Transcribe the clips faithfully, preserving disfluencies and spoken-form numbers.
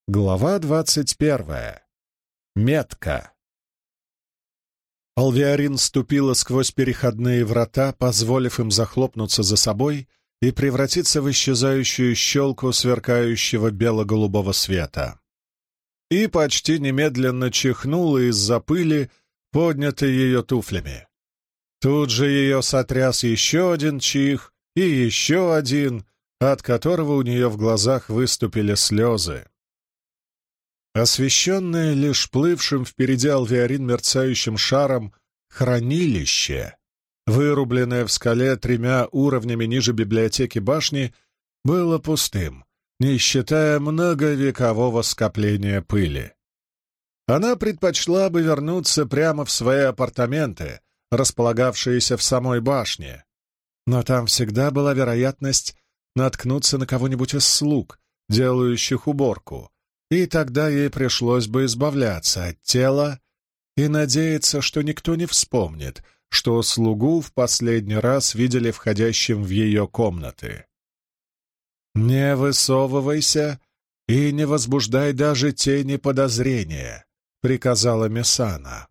Глава двадцать первая. Метка. Алвиарин ступила сквозь переходные врата, позволив им захлопнуться за собой и превратиться в исчезающую щелку сверкающего бело-голубого света. И почти немедленно чихнула из-за пыли, поднятой ее туфлями. Тут же ее сотряс еще один чих и еще один, от которого у нее в глазах выступили слезы. Освещенное лишь плывшим впереди Алвиарин мерцающим шаром хранилище, вырубленное в скале тремя уровнями ниже библиотеки башни, было пустым, не считая многовекового скопления пыли. Она предпочла бы вернуться прямо в свои апартаменты, располагавшиеся в самой башне, но там всегда была вероятность наткнуться на кого-нибудь из слуг, делающих уборку, и тогда ей пришлось бы избавляться от тела и надеяться, что никто не вспомнит, что слугу в последний раз видели входящим в ее комнаты. «Не высовывайся и не возбуждай даже тени подозрения», — приказала Мессана.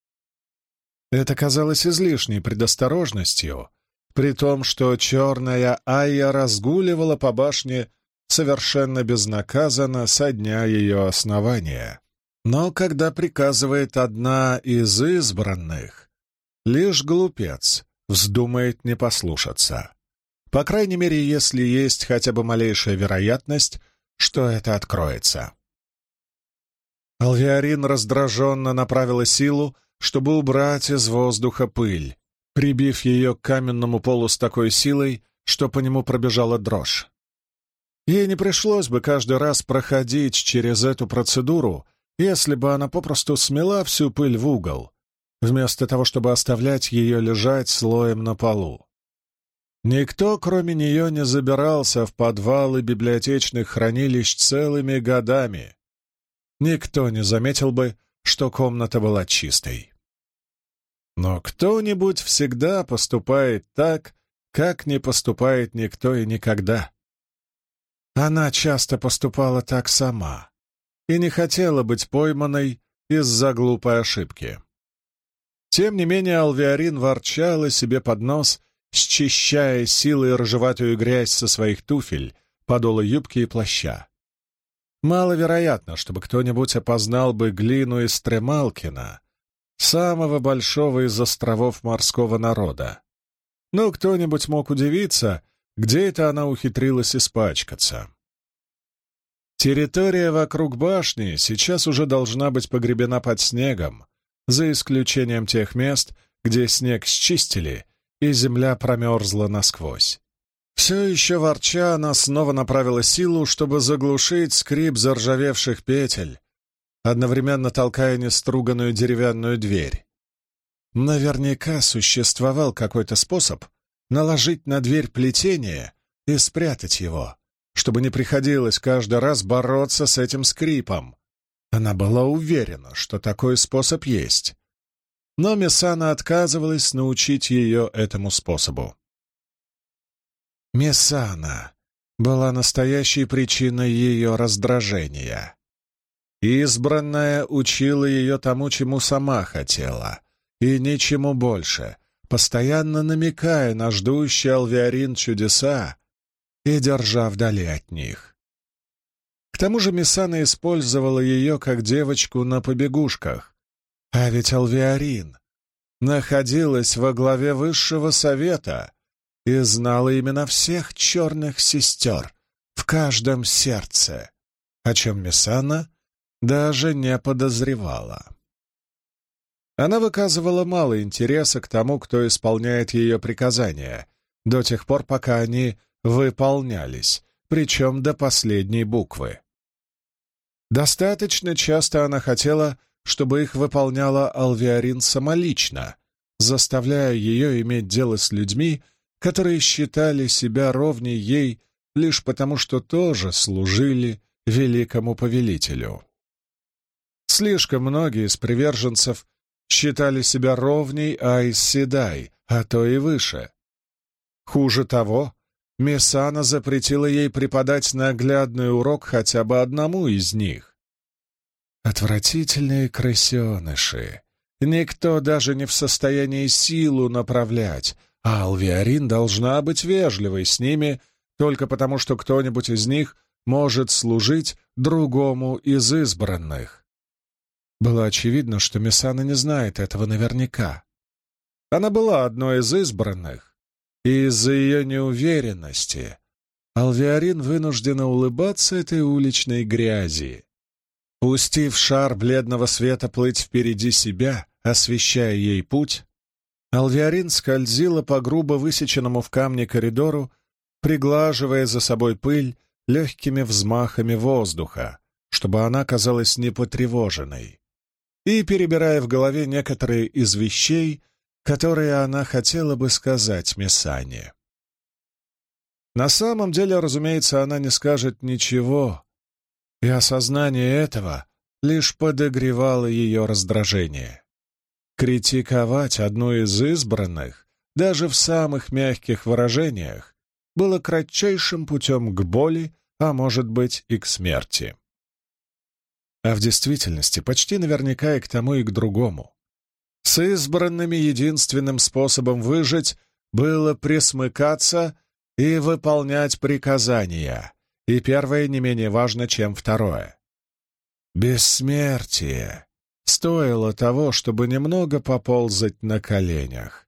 Это казалось излишней предосторожностью, при том, что черная Айя разгуливала по башне совершенно безнаказанно со дня ее основания. Но когда приказывает одна из избранных, лишь глупец вздумает не послушаться. По крайней мере, если есть хотя бы малейшая вероятность, что это откроется. Алвиарин раздраженно направила силу, чтобы убрать из воздуха пыль, прибив ее к каменному полу с такой силой, что по нему пробежала дрожь. Ей не пришлось бы каждый раз проходить через эту процедуру, если бы она попросту смела всю пыль в угол, вместо того, чтобы оставлять ее лежать слоем на полу. Никто, кроме нее, не забирался в подвалы библиотечных хранилищ целыми годами. Никто не заметил бы, что комната была чистой. Но кто-нибудь всегда поступает так, как не поступает никто и никогда. Она часто поступала так сама и не хотела быть пойманной из-за глупой ошибки. Тем не менее Алвиарин ворчала себе под нос, счищая силой рыжеватую грязь со своих туфель, подола юбки и плаща. Маловероятно, чтобы кто-нибудь опознал бы глину из Тремалкина, самого большого из островов морского народа. Но кто-нибудь мог удивиться, где это она ухитрилась испачкаться. Территория вокруг башни сейчас уже должна быть погребена под снегом, за исключением тех мест, где снег счистили, и земля промерзла насквозь. Все еще ворча, она снова направила силу, чтобы заглушить скрип заржавевших петель, одновременно толкая неструганную деревянную дверь. Наверняка существовал какой-то способ наложить на дверь плетение и спрятать его, чтобы не приходилось каждый раз бороться с этим скрипом. Она была уверена, что такой способ есть. Но Мессана отказывалась научить ее этому способу. Мессана была настоящей причиной ее раздражения. Избранная учила ее тому, чему сама хотела, и ничему больше, постоянно намекая на ждущий Алвиарин чудеса и держа вдали от них. К тому же Мессана использовала ее как девочку на побегушках, а ведь Алвиарин находилась во главе высшего совета и знала имена всех черных сестер в каждом сердце, о чем Мессана даже не подозревала. Она выказывала мало интереса к тому, кто исполняет ее приказания, до тех пор, пока они выполнялись, причем до последней буквы. Достаточно часто она хотела, чтобы их выполняла Алвиарин самолично, заставляя ее иметь дело с людьми, которые считали себя ровней ей лишь потому, что тоже служили великому повелителю. Слишком многие из приверженцев считали себя ровней Айс Седай, а то и выше. Хуже того, Мессана запретила ей преподать наглядный урок хотя бы одному из них. Отвратительные крысеныши. Никто даже не в состоянии силу направлять, а Алвиарин должна быть вежливой с ними только потому, что кто-нибудь из них может служить другому из избранных. Было очевидно, что Мессана не знает этого наверняка. Она была одной из избранных, и из-за ее неуверенности Алвиарин вынуждена улыбаться этой уличной грязи. Пустив шар бледного света плыть впереди себя, освещая ей путь, Алвиарин скользила по грубо высеченному в камне коридору, приглаживая за собой пыль легкими взмахами воздуха, чтобы она казалась непотревоженной, и перебирая в голове некоторые из вещей, которые она хотела бы сказать Мессане. На самом деле, разумеется, она не скажет ничего, и осознание этого лишь подогревало ее раздражение. Критиковать одну из избранных, даже в самых мягких выражениях, было кратчайшим путем к боли, а может быть и к смерти. А в действительности почти наверняка и к тому, и к другому. С избранными единственным способом выжить было пресмыкаться и выполнять приказания, и первое не менее важно, чем второе. Бессмертие стоило того, чтобы немного поползать на коленях.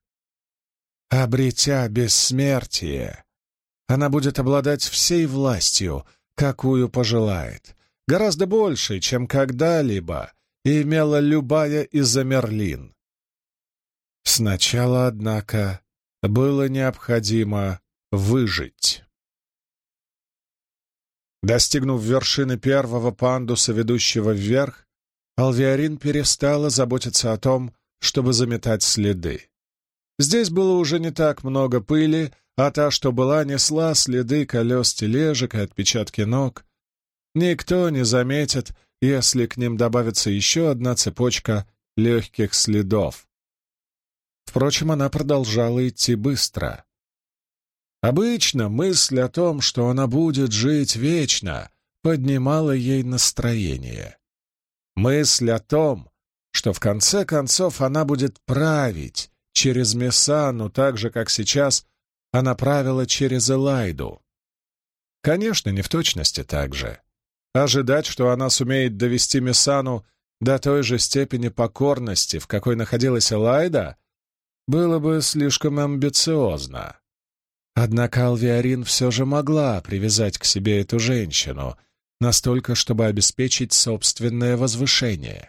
Обретя бессмертие, она будет обладать всей властью, какую пожелает, гораздо большей, чем когда-либо имела любая из Амерлин. Сначала, однако, было необходимо выжить. Достигнув вершины первого пандуса, ведущего вверх, Алвиарин перестала заботиться о том, чтобы заметать следы. Здесь было уже не так много пыли, а та, что была, несла следы колес тележек и отпечатки ног. Никто не заметит, если к ним добавится еще одна цепочка легких следов. Впрочем, она продолжала идти быстро. Обычно мысль о том, что она будет жить вечно, поднимала ей настроение. Мысль о том, что в конце концов она будет править через Мессану так же, как сейчас она правила через Элайду. Конечно, не в точности так же. Ожидать, что она сумеет довести Мессану до той же степени покорности, в какой находилась Элайда, было бы слишком амбициозно. Однако Алвиарин все же могла привязать к себе эту женщину настолько, чтобы обеспечить собственное возвышение.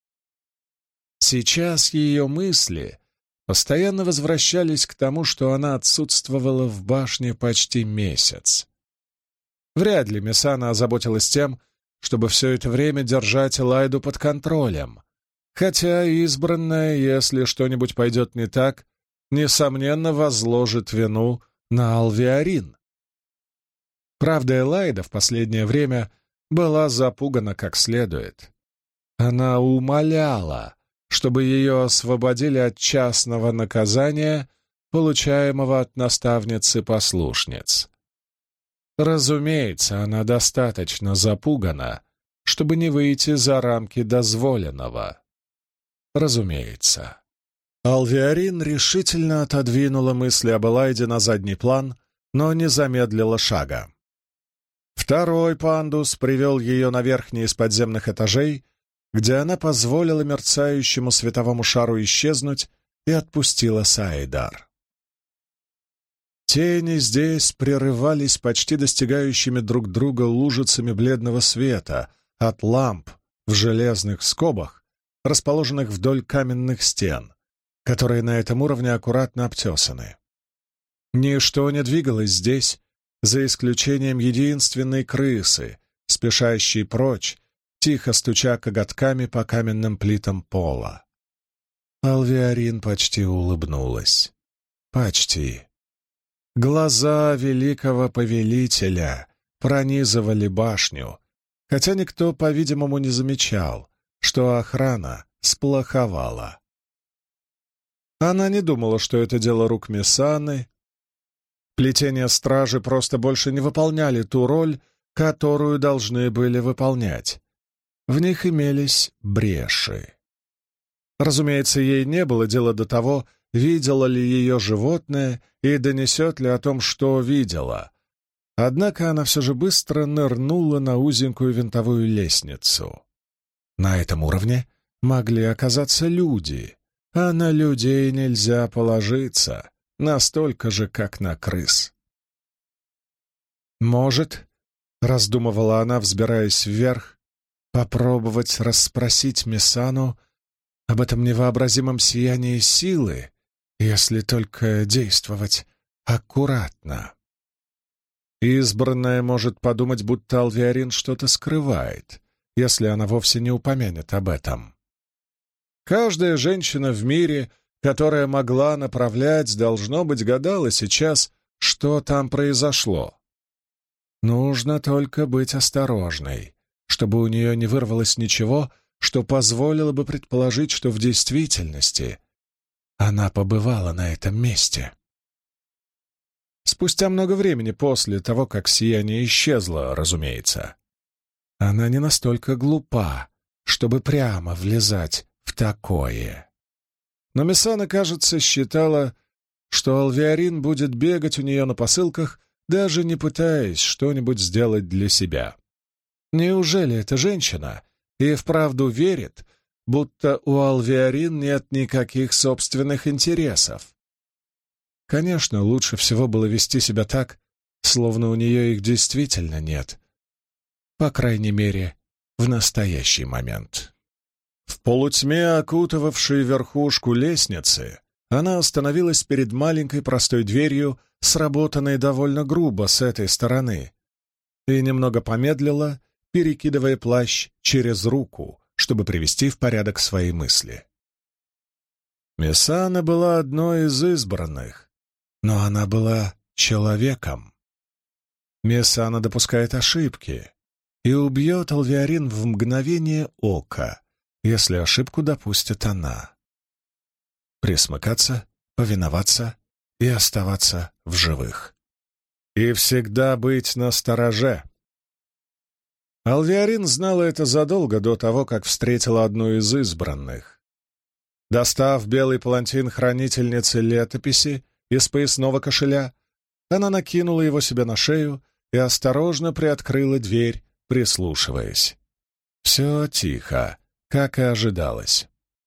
Сейчас ее мысли постоянно возвращались к тому, что она отсутствовала в башне почти месяц. Вряд ли Мессана озаботилась тем, чтобы все это время держать Элайду под контролем, хотя избранная, если что-нибудь пойдет не так, несомненно возложит вину на Алвиарин. Правда, Элайда в последнее время была запугана как следует. Она умоляла, чтобы ее освободили от частного наказания, получаемого от наставницы-послушниц. Разумеется, она достаточно запугана, чтобы не выйти за рамки дозволенного. Разумеется. Алвиарин решительно отодвинула мысли об Элайде на задний план, но не замедлила шага. Второй пандус привел ее на верхний из подземных этажей, где она позволила мерцающему световому шару исчезнуть и отпустила Саидар. Тени здесь прерывались почти достигающими друг друга лужицами бледного света от ламп в железных скобах, расположенных вдоль каменных стен, которые на этом уровне аккуратно обтесаны. Ничто не двигалось здесь, за исключением единственной крысы, спешащей прочь, тихо стуча коготками по каменным плитам пола. Алвиарин почти улыбнулась. Почти. Глаза великого повелителя пронизывали башню, хотя никто, по-видимому, не замечал, что охрана сплоховала. Она не думала, что это дело рук Мессаны. Плетения стражи просто больше не выполняли ту роль, которую должны были выполнять. В них имелись бреши. Разумеется, ей не было дела до того, видела ли ее животное и донесет ли о том, что видела. Однако она все же быстро нырнула на узенькую винтовую лестницу. На этом уровне могли оказаться люди, а на людей нельзя положиться, настолько же, как на крыс. «Может, — раздумывала она, взбираясь вверх, — попробовать расспросить Мессану об этом невообразимом сиянии силы, если только действовать аккуратно. Избранная может подумать, будто Алвиарин что-то скрывает, если она вовсе не упомянет об этом. Каждая женщина в мире, которая могла направлять, должно быть, гадала сейчас, что там произошло. Нужно только быть осторожной, чтобы у нее не вырвалось ничего, что позволило бы предположить, что в действительности она побывала на этом месте. Спустя много времени после того, как сияние исчезло, разумеется, она не настолько глупа, чтобы прямо влезать в такое. Но Мессана, кажется, считала, что Алвиарин будет бегать у нее на посылках, даже не пытаясь что-нибудь сделать для себя. Неужели эта женщина и вправду верит, будто у Алвиарин нет никаких собственных интересов? Конечно, лучше всего было вести себя так, словно у нее их действительно нет. По крайней мере, в настоящий момент. В полутьме, окутывавшей верхушку лестницы, она остановилась перед маленькой простой дверью, сработанной довольно грубо с этой стороны, и немного помедлила, перекидывая плащ через руку, чтобы привести в порядок свои мысли. Мессана была одной из избранных, но она была человеком. Мессана допускает ошибки и убьет Алвиарин в мгновение ока, если ошибку допустит она. Присмыкаться, повиноваться и оставаться в живых. И всегда быть настороже. Алвиарин знала это задолго до того, как встретила одну из избранных. Достав белый палантин хранительницы летописи из поясного кошеля, она накинула его себе на шею и осторожно приоткрыла дверь, прислушиваясь. Все тихо, как и ожидалось.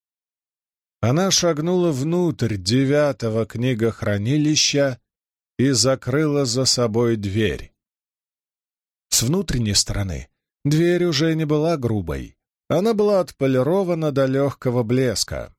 Она шагнула внутрь девятого книгохранилища и закрыла за собой дверь. С внутренней стороны дверь уже не была грубой, она была отполирована до легкого блеска.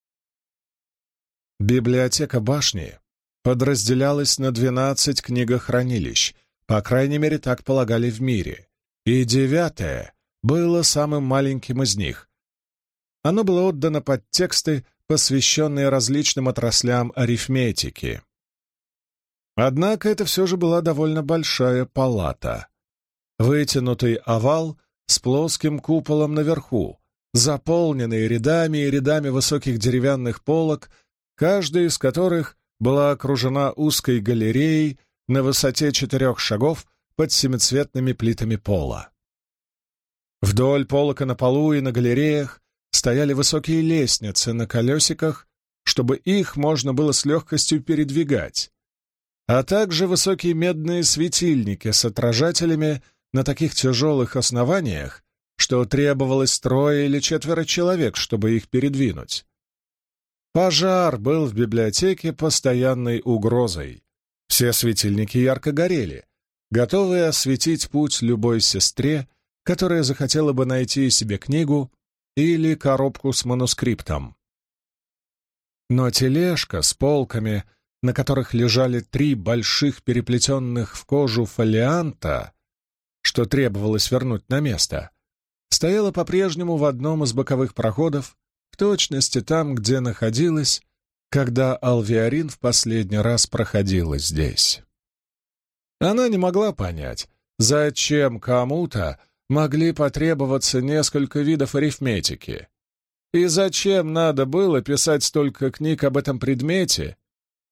Библиотека башни подразделялась на двенадцать книгохранилищ, по крайней мере, так полагали в мире, и девятое было самым маленьким из них. Оно было отдано под тексты, посвященные различным отраслям арифметики. Однако это все же была довольно большая палата. Вытянутый овал с плоским куполом наверху, заполненный рядами и рядами высоких деревянных полок, каждая из которых была окружена узкой галереей на высоте четырех шагов под семицветными плитами пола. Вдоль полок и на полу и на галереях стояли высокие лестницы на колесиках, чтобы их можно было с легкостью передвигать, а также высокие медные светильники с отражателями на таких тяжелых основаниях, что требовалось трое или четверо человек, чтобы их передвинуть. Пожар был в библиотеке постоянной угрозой. Все светильники ярко горели, готовые осветить путь любой сестре, которая захотела бы найти себе книгу или коробку с манускриптом. Но тележка с полками, на которых лежали три больших переплетенных в кожу фолианта, что требовалось вернуть на место, стояла по-прежнему в одном из боковых проходов, в точности там, где находилась, когда Алвиарин в последний раз проходила здесь. Она не могла понять, зачем кому-то могли потребоваться несколько видов арифметики, и зачем надо было писать столько книг об этом предмете,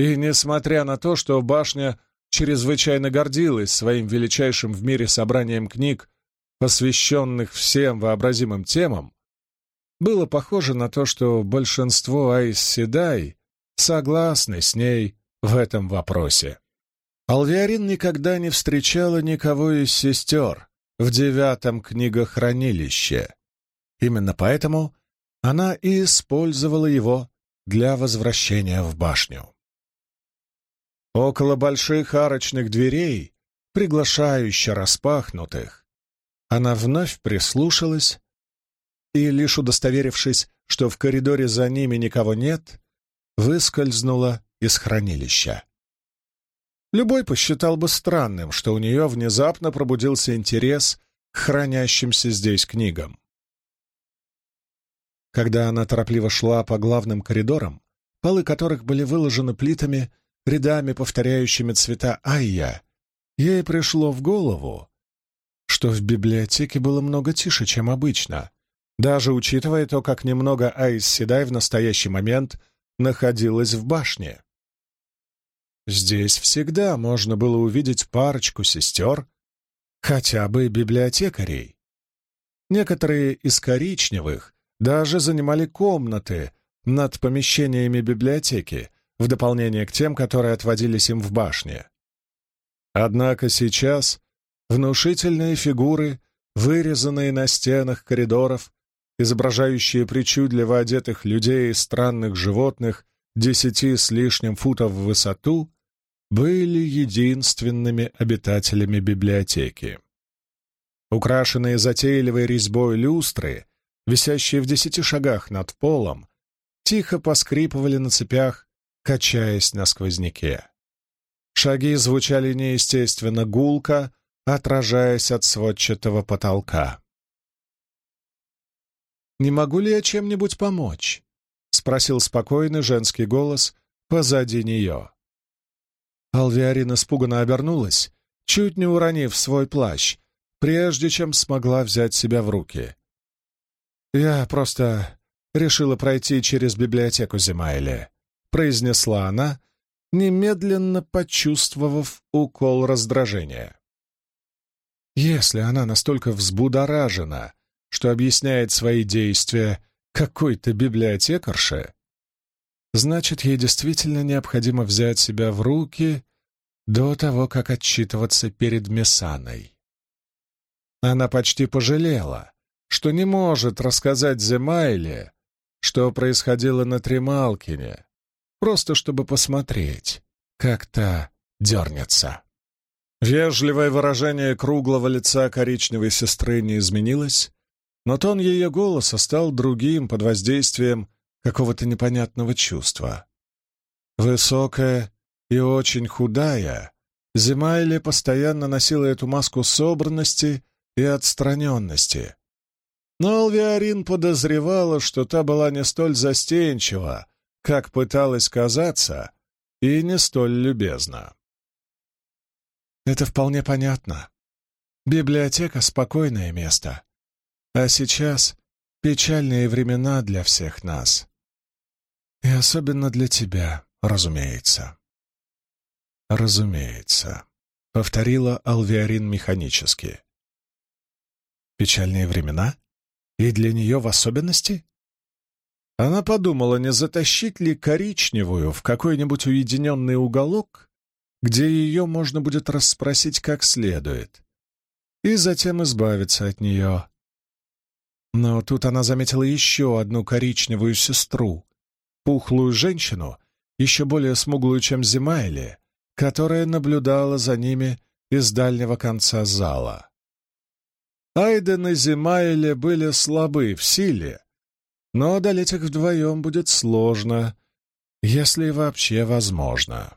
И несмотря на то, что башня чрезвычайно гордилась своим величайшим в мире собранием книг, посвященных всем вообразимым темам, было похоже на то, что большинство Айс Седай согласны с ней в этом вопросе. Алвиарин никогда не встречала никого из сестер в девятом книгохранилище. Именно поэтому она и использовала его для возвращения в башню. Около больших арочных дверей, приглашающе распахнутых, она вновь прислушалась и, лишь удостоверившись, что в коридоре за ними никого нет, выскользнула из хранилища. Любой посчитал бы странным, что у нее внезапно пробудился интерес к хранящимся здесь книгам. Когда она торопливо шла по главным коридорам, полы которых были выложены плитами, рядами повторяющими цвета айя, ей пришло в голову, что в библиотеке было много тише, чем обычно, даже учитывая то, как немного Айс Седай в настоящий момент находилась в башне. Здесь всегда можно было увидеть парочку сестер, хотя бы библиотекарей. Некоторые из коричневых даже занимали комнаты над помещениями библиотеки, в дополнение к тем, которые отводились им в башне. Однако сейчас внушительные фигуры, вырезанные на стенах коридоров, изображающие причудливо одетых людей и странных животных десяти с лишним футов в высоту, были единственными обитателями библиотеки. Украшенные затейливой резьбой люстры, висящие в десяти шагах над полом, тихо поскрипывали на цепях, качаясь на сквозняке. Шаги звучали неестественно гулко, отражаясь от сводчатого потолка. «Не могу ли я чем-нибудь помочь?» — спросил спокойный женский голос позади нее. Алвиарин испуганно обернулась, чуть не уронив свой плащ, прежде чем смогла взять себя в руки. «Я просто решила пройти через библиотеку Земайли», — произнесла она, немедленно почувствовав укол раздражения. Если она настолько взбудоражена, что объясняет свои действия какой-то библиотекарше, значит, ей действительно необходимо взять себя в руки до того, как отчитываться перед Мессаной. Она почти пожалела, что не может рассказать Земайле, что происходило на Тремалкине, просто чтобы посмотреть, как та дернется. Вежливое выражение круглого лица коричневой сестры не изменилось, но тон ее голоса стал другим под воздействием какого-то непонятного чувства. Высокая и очень худая, Земайли постоянно носила эту маску собранности и отстраненности. Но Алвиарин подозревала, что та была не столь застенчива, как пыталась казаться, и не столь любезна. Это вполне понятно. Библиотека — спокойное место. А сейчас печальные времена для всех нас. И особенно для тебя, разумеется. Разумеется, — повторила Алвиарин механически. Печальные времена? И для нее в особенности? Она подумала, не затащить ли коричневую в какой-нибудь уединенный уголок, где ее можно будет расспросить как следует, и затем избавиться от нее. Но тут она заметила еще одну коричневую сестру, пухлую женщину, еще более смуглую, чем Земайли, которая наблюдала за ними из дальнего конца зала. Айден и Земайли были слабы в силе, но одолеть их вдвоем будет сложно, если вообще возможно.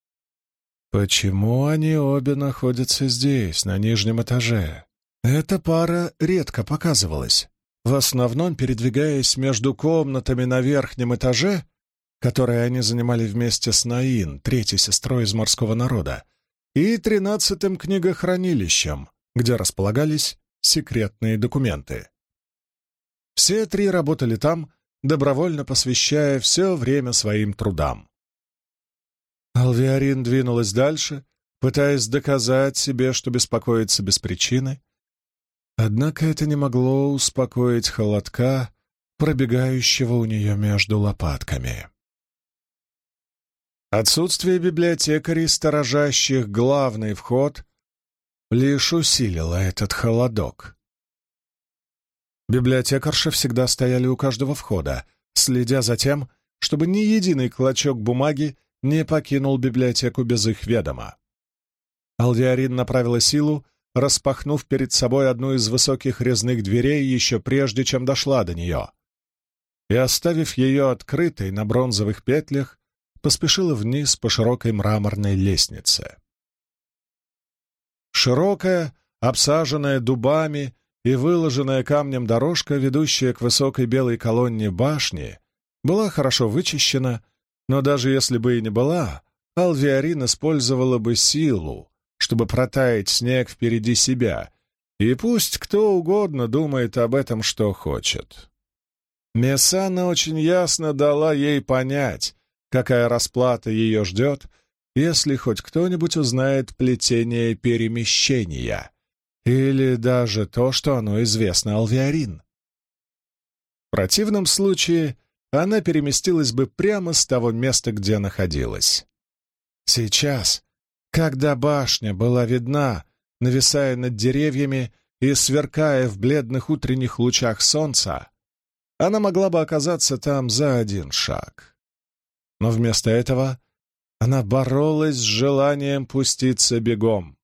Почему они обе находятся здесь, на нижнем этаже? Эта пара редко показывалась, в основном передвигаясь между комнатами на верхнем этаже, которые они занимали вместе с Наин, третьей сестрой из морского народа, и тринадцатым книгохранилищем, где располагались секретные документы. Все три работали там, добровольно посвящая все время своим трудам. Алвиарин двинулась дальше, пытаясь доказать себе, что беспокоится без причины. Однако это не могло успокоить холодка, пробегающего у нее между лопатками. Отсутствие библиотекарей, сторожащих главный вход, лишь усилило этот холодок. Библиотекарши всегда стояли у каждого входа, следя за тем, чтобы ни единый клочок бумаги не покинул библиотеку без их ведома. Алвиарин направила силу, распахнув перед собой одну из высоких резных дверей еще прежде, чем дошла до нее, и, оставив ее открытой на бронзовых петлях, поспешила вниз по широкой мраморной лестнице. Широкая, обсаженная дубами и выложенная камнем дорожка, ведущая к высокой белой колонне башни, была хорошо вычищена, но даже если бы и не была, Алвиарин использовала бы силу, чтобы протаять снег впереди себя, и пусть кто угодно думает об этом, что хочет. Мессана очень ясно дала ей понять, какая расплата ее ждет, если хоть кто-нибудь узнает плетение перемещения, или даже то, что оно известно Алвиарин. В противном случае она переместилась бы прямо с того места, где находилась. Сейчас, когда башня была видна, нависая над деревьями и сверкая в бледных утренних лучах солнца, она могла бы оказаться там за один шаг. Но вместо этого она боролась с желанием пуститься бегом.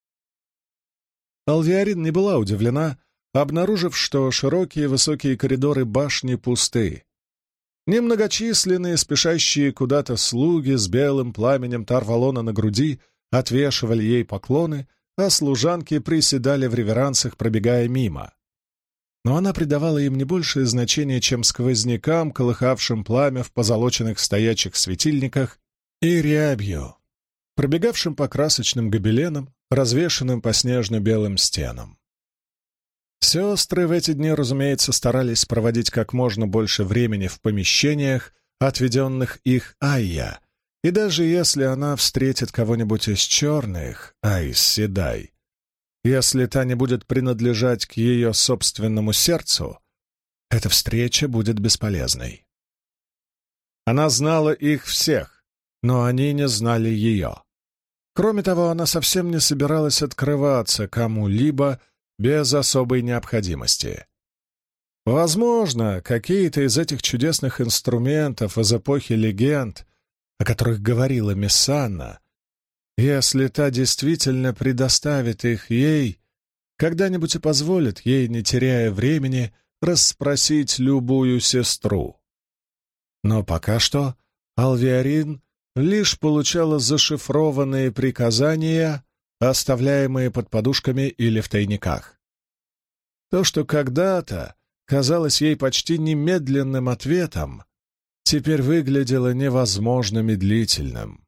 Алвиарин не была удивлена, обнаружив, что широкие высокие коридоры башни пусты. Немногочисленные, спешащие куда-то слуги с белым пламенем Тарвалона на груди отвешивали ей поклоны, а служанки приседали в реверансах, пробегая мимо. Но она придавала им не большее значение, чем сквознякам, колыхавшим пламя в позолоченных стоячих светильниках, и рябью, пробегавшим по красочным гобеленам, развешанным по снежно-белым стенам. Сестры в эти дни, разумеется, старались проводить как можно больше времени в помещениях, отведенных их Айя, и даже если она встретит кого-нибудь из черных, Айс Седай, если та не будет принадлежать к ее собственному сердцу, эта встреча будет бесполезной. Она знала их всех, но они не знали ее. Кроме того, она совсем не собиралась открываться кому-либо без особой необходимости. Возможно, какие-то из этих чудесных инструментов из эпохи легенд, о которых говорила Мессана, если та действительно предоставит их ей, когда-нибудь и позволит ей, не теряя времени, расспросить любую сестру. Но пока что Алвиарин лишь получала зашифрованные приказания, оставляемые под подушками или в тайниках. То, что когда-то казалось ей почти немедленным ответом, теперь выглядело невозможно медлительным.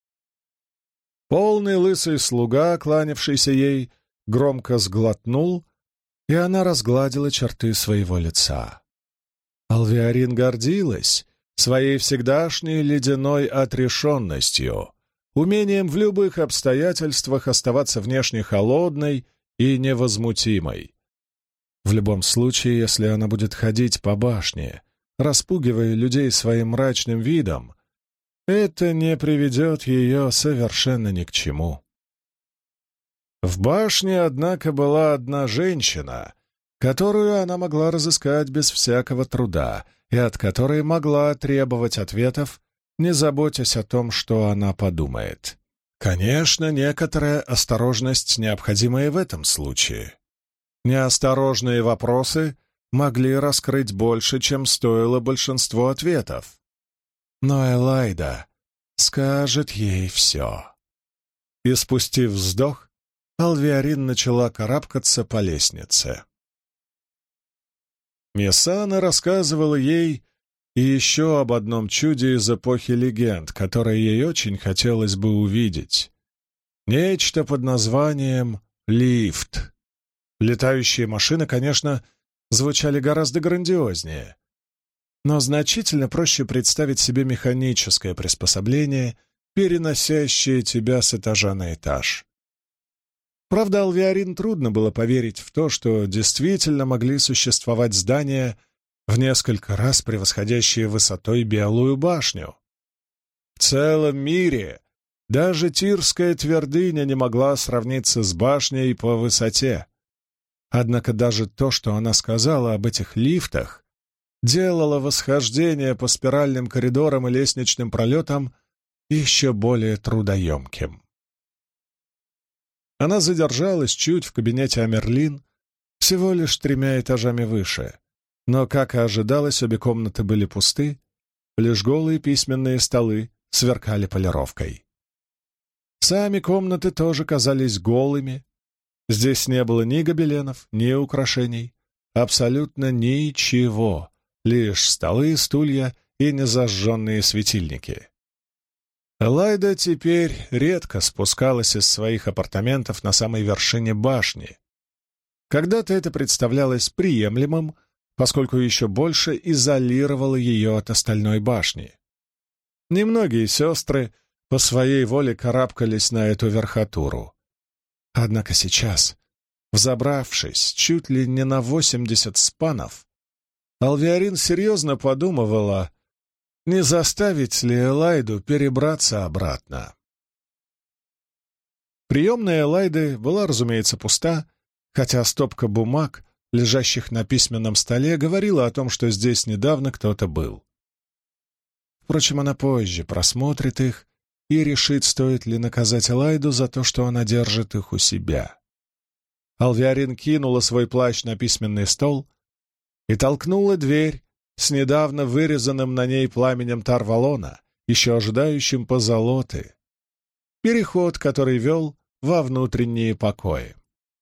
Полный лысый слуга, кланявшийся ей, громко сглотнул, и она разгладила черты своего лица. Алвиарин гордилась своей всегдашней ледяной отрешенностью, умением в любых обстоятельствах оставаться внешне холодной и невозмутимой. В любом случае, если она будет ходить по башне, распугивая людей своим мрачным видом, это не приведет ее совершенно ни к чему. В башне, однако, была одна женщина, которую она могла разыскать без всякого труда и от которой могла требовать ответов, не заботясь о том, что она подумает. Конечно, некоторая осторожность необходима и в этом случае. Неосторожные вопросы могли раскрыть больше, чем стоило большинство ответов. Но Элайда скажет ей все. И, спустив вздох, Алвиарин начала карабкаться по лестнице. Мессана рассказывала ей и еще об одном чуде из эпохи легенд, которое ей очень хотелось бы увидеть. Нечто под названием «лифт». Летающие машины, конечно, звучали гораздо грандиознее, но значительно проще представить себе механическое приспособление, переносящее тебя с этажа на этаж. Правда, Алвиарин трудно было поверить в то, что действительно могли существовать здания, в несколько раз превосходящие высотой Белую башню. В целом мире даже Тирская твердыня не могла сравниться с башней по высоте. Однако даже то, что она сказала об этих лифтах, делало восхождение по спиральным коридорам и лестничным пролетам еще более трудоемким. Она задержалась чуть в кабинете Амерлин, всего лишь тремя этажами выше, но, как и ожидалось, обе комнаты были пусты, лишь голые письменные столы сверкали полировкой. Сами комнаты тоже казались голыми. Здесь не было ни гобеленов, ни украшений, абсолютно ничего, лишь столы, стулья и незажженные светильники. Элайда теперь редко спускалась из своих апартаментов на самой вершине башни. Когда-то это представлялось приемлемым, поскольку еще больше изолировало ее от остальной башни. Немногие сестры по своей воле карабкались на эту верхотуру. Однако сейчас, взобравшись чуть ли не на восемьдесят спанов, Алвиарин серьезно подумывала, не заставить ли Элайду перебраться обратно. Приемная Элайды была, разумеется, пуста, хотя стопка бумаг, лежащих на письменном столе, говорила о том, что здесь недавно кто-то был. Впрочем, она позже просмотрит их и решит, стоит ли наказать Элайду за то, что она держит их у себя. Алвиарин кинула свой плащ на письменный стол и толкнула дверь с недавно вырезанным на ней пламенем Тарвалона, еще ожидающим позолоты. Переход, который вел во внутренние покои.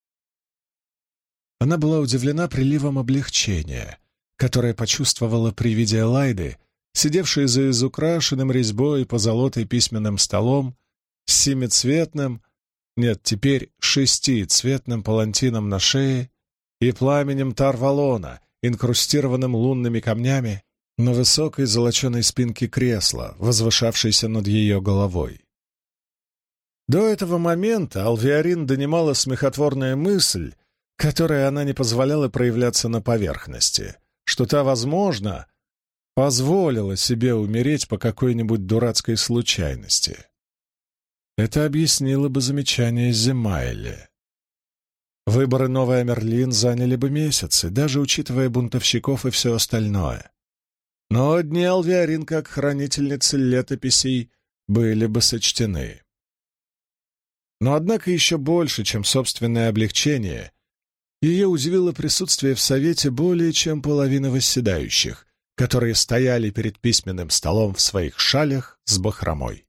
Она была удивлена приливом облегчения, которое почувствовала при виде Элайды, сидевшей за изукрашенным резьбой и позолотой письменным столом с семицветным, нет, теперь шестицветным палантином на шее и пламенем Тарвалона, инкрустированным лунными камнями, на высокой золоченой спинке кресла, возвышавшейся над ее головой. До этого момента Алвиарин донимала смехотворная мысль, которой она не позволяла проявляться на поверхности, что та, возможно, позволила себе умереть по какой-нибудь дурацкой случайности. Это объяснило бы замечание Земайли. Выборы новой Амерлин заняли бы месяцы, даже учитывая бунтовщиков и все остальное. Но дни Алвиарин, как хранительницы летописей, были бы сочтены. Но однако еще больше, чем собственное облегчение, ее удивило присутствие в совете более чем половины восседающих, которые стояли перед письменным столом в своих шалях с бахромой.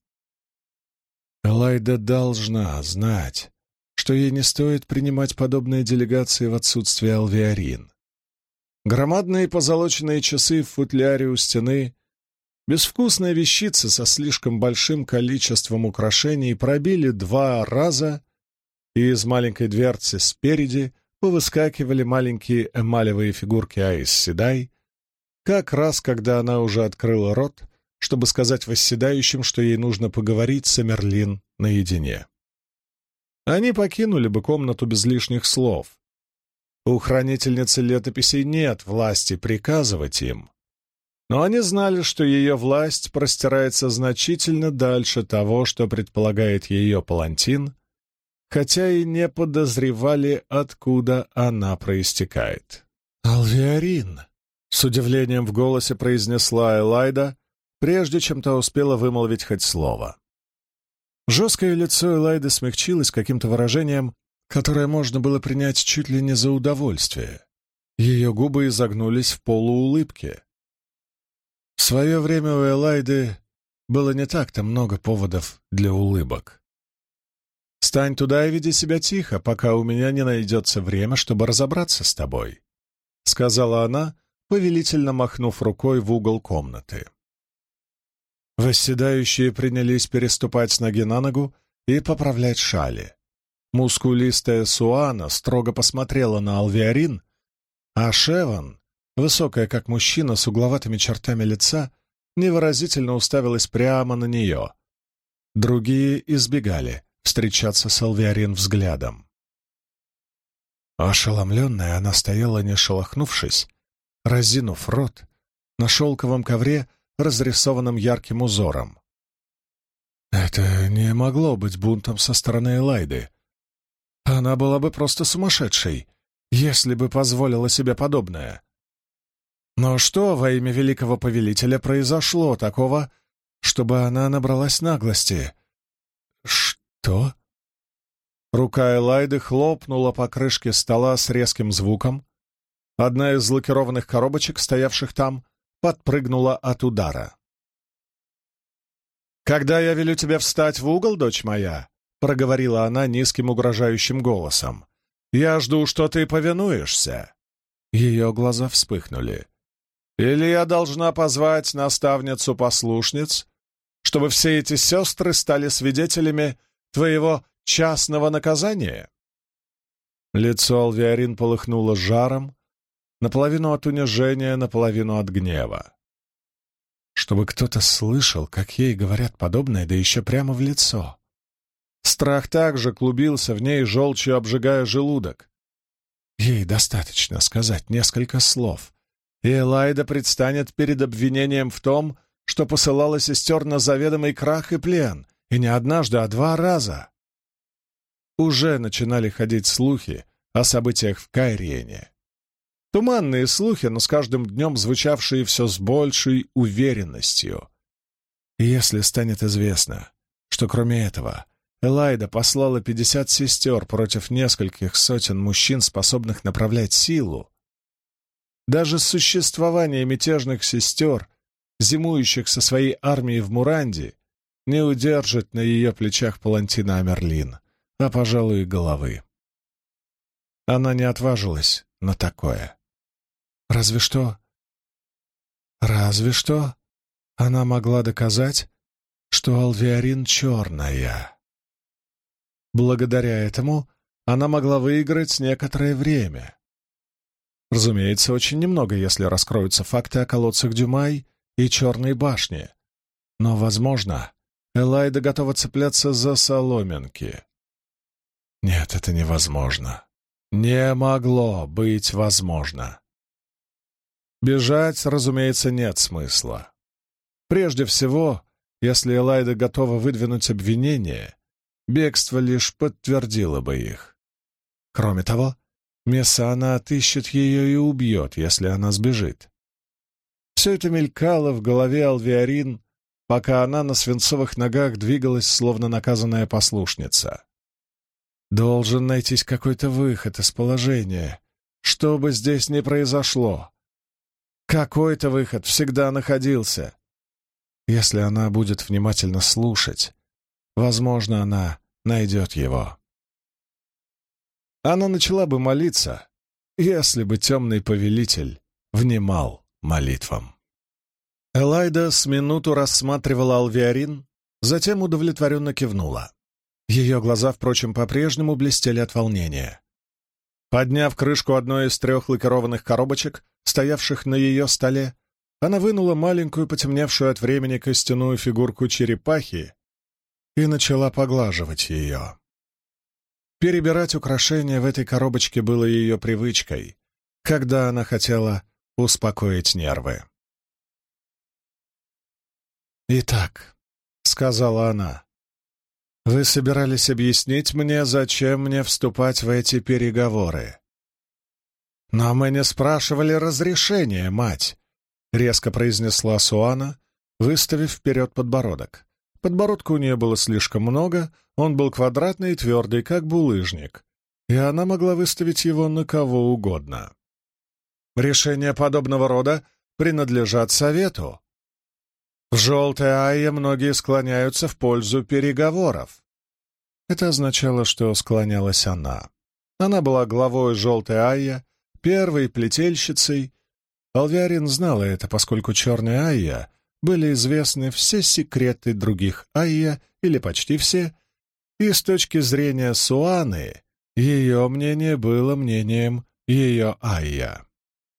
Элайда должна знать, что ей не стоит принимать подобные делегации в отсутствие Алвиарин. Громадные позолоченные часы в футляре у стены, безвкусная вещица со слишком большим количеством украшений пробили два раза, и из маленькой дверцы спереди повыскакивали маленькие эмалевые фигурки Аис Седай, как раз когда она уже открыла рот, чтобы сказать восседающим, что ей нужно поговорить с Амерлин наедине. Они покинули бы комнату без лишних слов. У хранительницы летописей нет власти приказывать им, но они знали, что ее власть простирается значительно дальше того, что предполагает ее палантин, хотя и не подозревали, откуда она проистекает. «Алвиарин!» — с удивлением в голосе произнесла Элайда, прежде чем та успела вымолвить хоть слово. Жесткое лицо Элайды смягчилось каким-то выражением, которое можно было принять чуть ли не за удовольствие. Ее губы изогнулись в полуулыбке. В свое время у Элайды было не так-то много поводов для улыбок. «Стань туда и веди себя тихо, пока у меня не найдется время, чтобы разобраться с тобой», — сказала она, повелительно махнув рукой в угол комнаты. Восседающие принялись переступать с ноги на ногу и поправлять шали. Мускулистая Суана строго посмотрела на Алвиарин, а Шеван, высокая как мужчина с угловатыми чертами лица, невыразительно уставилась прямо на нее. Другие избегали встречаться с Алвиарин взглядом. Ошеломленная, она стояла, не шелохнувшись, разинув рот, на шелковом ковре, разрисованном ярким узором. Это не могло быть бунтом со стороны Элайды. Она была бы просто сумасшедшей, если бы позволила себе подобное. Но что во имя великого повелителя произошло такого, чтобы она набралась наглости? Что? Рука Элайды хлопнула по крышке стола с резким звуком. Одна из лакированных коробочек, стоявших там, подпрыгнула от удара. «Когда я велю тебе встать в угол, дочь моя», — проговорила она низким угрожающим голосом, — «я жду, что ты повинуешься». Ее глаза вспыхнули. «Или я должна позвать наставницу-послушниц, чтобы все эти сестры стали свидетелями твоего частного наказания?» Лицо Алвиарин полыхнуло жаром, наполовину от унижения, наполовину от гнева. Чтобы кто-то слышал, как ей говорят подобное, да еще прямо в лицо. Страх также клубился в ней, желчью обжигая желудок. Ей достаточно сказать несколько слов, и Элайда предстанет перед обвинением в том, что посылала сестер на заведомый крах и плен, и не однажды, а два раза. Уже начинали ходить слухи о событиях в Кайриене. Туманные слухи, но с каждым днем звучавшие все с большей уверенностью. И если станет известно, что кроме этого Элайда послала пятьдесят сестер против нескольких сотен мужчин, способных направлять силу, даже существование мятежных сестер, зимующих со своей армией в Муранде, не удержит на ее плечах палантина Амерлин, а, пожалуй, и головы. Она не отважилась на такое. Разве что... Разве что она могла доказать, что Алвиарин черная. Благодаря этому она могла выиграть некоторое время. Разумеется, очень немного, если раскроются факты о колодцах Дюмай и Черной башне. Но, возможно, Элайда готова цепляться за соломинки. Нет, это невозможно. Не могло быть возможно. Бежать, разумеется, нет смысла. Прежде всего, если Элайда готова выдвинуть обвинения, бегство лишь подтвердило бы их. Кроме того, Мессана отыщет ее и убьет, если она сбежит. Все это мелькало в голове Алвиарин, пока она на свинцовых ногах двигалась, словно наказанная послушница. Должен найтись какой-то выход из положения, что бы здесь ни произошло. Какой-то выход всегда находился. Если она будет внимательно слушать, возможно, она найдет его. Она начала бы молиться, если бы темный повелитель внимал молитвам. Элайда с минуту рассматривала Алвиарин, затем удовлетворенно кивнула. Ее глаза, впрочем, по-прежнему блестели от волнения. Подняв крышку одной из трех лакированных коробочек, стоявших на ее столе, она вынула маленькую, потемневшую от времени костяную фигурку черепахи и начала поглаживать ее. Перебирать украшения в этой коробочке было ее привычкой, когда она хотела успокоить нервы. «Итак», — сказала она, — «вы собирались объяснить мне, зачем мне вступать в эти переговоры?» «Но мы не спрашивали разрешения, мать», — резко произнесла Суана, выставив вперед подбородок. Подбородка у нее было слишком много, он был квадратный и твердый, как булыжник, и она могла выставить его на кого угодно. «Решения подобного рода принадлежат совету. В Желтой Айе многие склоняются в пользу переговоров». Это означало, что склонялась она. Она была главой Желтой Айе, первой плетельщицей. Алвиарин знала это, поскольку черные Айя были известны все секреты других Айя, или почти все, и с точки зрения Суаны ее мнение было мнением ее Айя.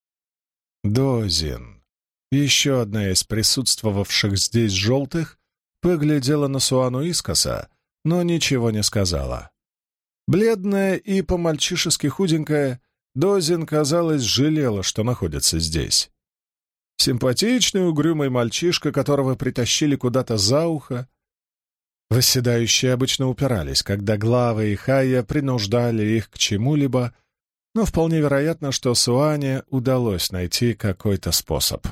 Дозин, еще одна из присутствовавших здесь желтых, поглядела на Суану искоса, но ничего не сказала. Бледная и по-мальчишески худенькая, Дозин, казалось, жалела, что находится здесь. Симпатичный угрюмый мальчишка, которого притащили куда-то за ухо. Восседающие обычно упирались, когда главы и Хайя принуждали их к чему-либо, но вполне вероятно, что Суане удалось найти какой-то способ.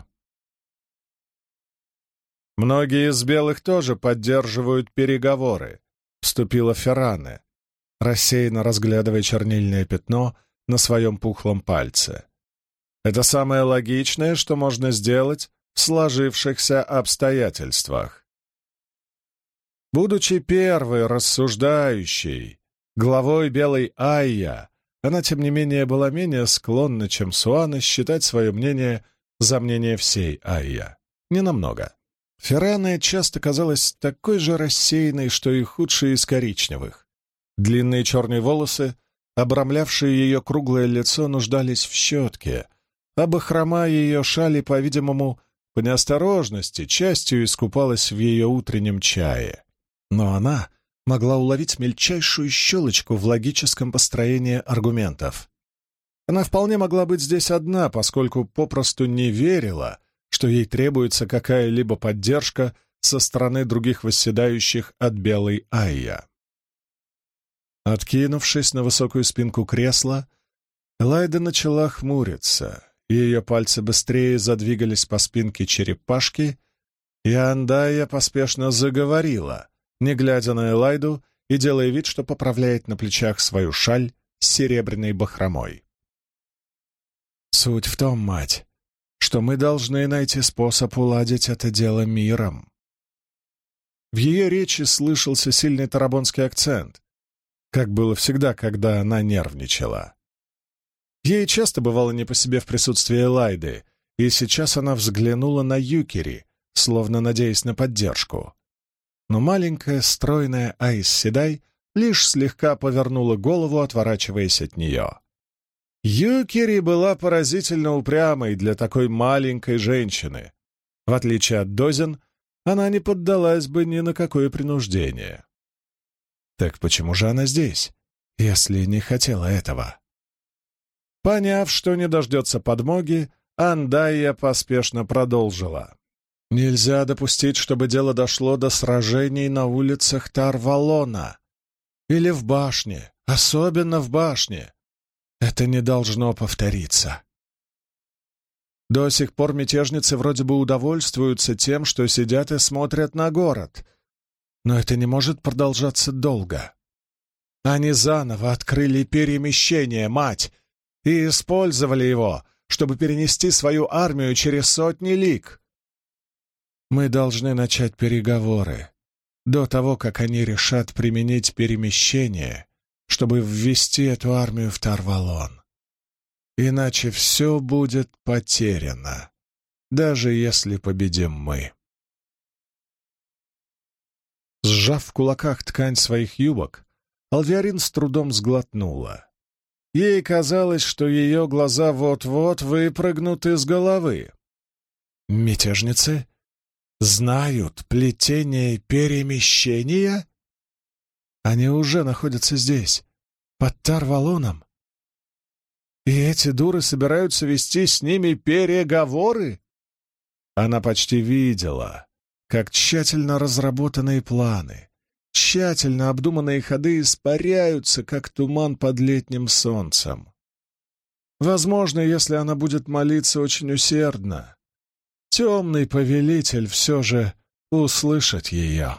«Многие из белых тоже поддерживают переговоры», — вступила Ферране, рассеянно разглядывая чернильное пятно на своем пухлом пальце. «Это самое логичное, что можно сделать в сложившихся обстоятельствах». Будучи первой рассуждающей, главой белой Айя, она, тем не менее, была менее склонна, чем Суана, считать свое мнение за мнение всей Айя. Ненамного. Ферране часто казалась такой же рассеянной, что и худшие из коричневых. Длинные черные волосы, обрамлявшие ее круглое лицо, нуждались в щетке, а бахрома ее шали, по-видимому, по неосторожности, частью искупалась в ее утреннем чае. Но она могла уловить мельчайшую щелочку в логическом построении аргументов. Она вполне могла быть здесь одна, поскольку попросту не верила, что ей требуется какая-либо поддержка со стороны других восседающих от белой Айя. Откинувшись на высокую спинку кресла, Элайда начала хмуриться, и ее пальцы быстрее задвигались по спинке черепашки, и Андайя поспешно заговорила, не глядя на Элайду и делая вид, что поправляет на плечах свою шаль с серебряной бахромой. «Суть в том, мать, что мы должны найти способ уладить это дело миром». В ее речи слышался сильный тарабонский акцент, как было всегда, когда она нервничала. Ей часто бывало не по себе в присутствии Элайды, и сейчас она взглянула на Юкири, словно надеясь на поддержку. Но маленькая, стройная Айс Седай лишь слегка повернула голову, отворачиваясь от нее. Юкири была поразительно упрямой для такой маленькой женщины. В отличие от Дозин, она не поддалась бы ни на какое принуждение. Так почему же она здесь, если не хотела этого? Поняв, что не дождется подмоги, Андайя поспешно продолжила. «Нельзя допустить, чтобы дело дошло до сражений на улицах Тарвалона или в башне, особенно в башне. Это не должно повториться. До сих пор мятежницы вроде бы удовольствуются тем, что сидят и смотрят на город, но это не может продолжаться долго. Они заново открыли перемещение, мать, и использовали его, чтобы перенести свою армию через сотни лиг. Мы должны начать переговоры до того, как они решат применить перемещение, чтобы ввести эту армию в Тарвалон. Иначе все будет потеряно, даже если победим мы». Сжав в кулаках ткань своих юбок, Алвиарин с трудом сглотнула. Ей казалось, что ее глаза вот-вот выпрыгнут из головы. «Мятежницы знают плетение перемещения? Они уже находятся здесь, под Тарвалоном? И эти дуры собираются вести с ними переговоры?» Она почти видела, как тщательно разработанные планы, тщательно обдуманные ходы испаряются, как туман под летним солнцем. Возможно, если она будет молиться очень усердно, темный повелитель все же услышит ее.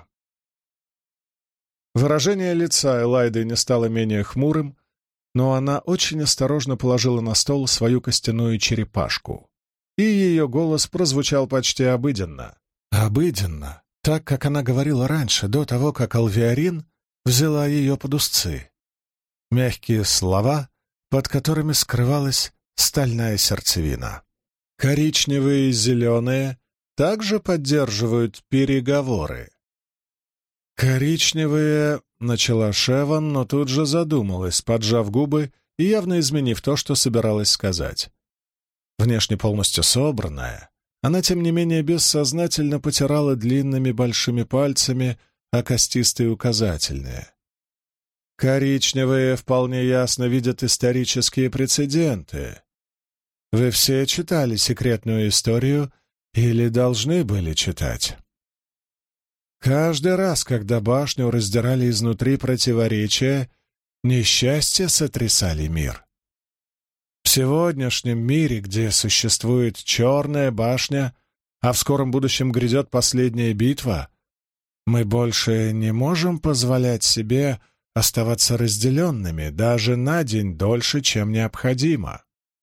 Выражение лица Элайды не стало менее хмурым, но она очень осторожно положила на стол свою костяную черепашку, и ее голос прозвучал почти обыденно. Обыденно, так, как она говорила раньше, до того, как Алвиарин взяла ее под узцы. Мягкие слова, под которыми скрывалась стальная сердцевина. Коричневые и зеленые также поддерживают переговоры. «Коричневые», — начала Шеван, но тут же задумалась, поджав губы и явно изменив то, что собиралась сказать. Внешне полностью собранная, она, тем не менее, бессознательно потирала длинными большими пальцами, а костистые указательные. Коричневые вполне ясно видят исторические прецеденты. Вы все читали секретную историю или должны были читать? Каждый раз, когда башню раздирали изнутри противоречия, несчастья сотрясали мир. В сегодняшнем мире, где существует черная башня, а в скором будущем грядет последняя битва, мы больше не можем позволять себе оставаться разделенными даже на день дольше, чем необходимо.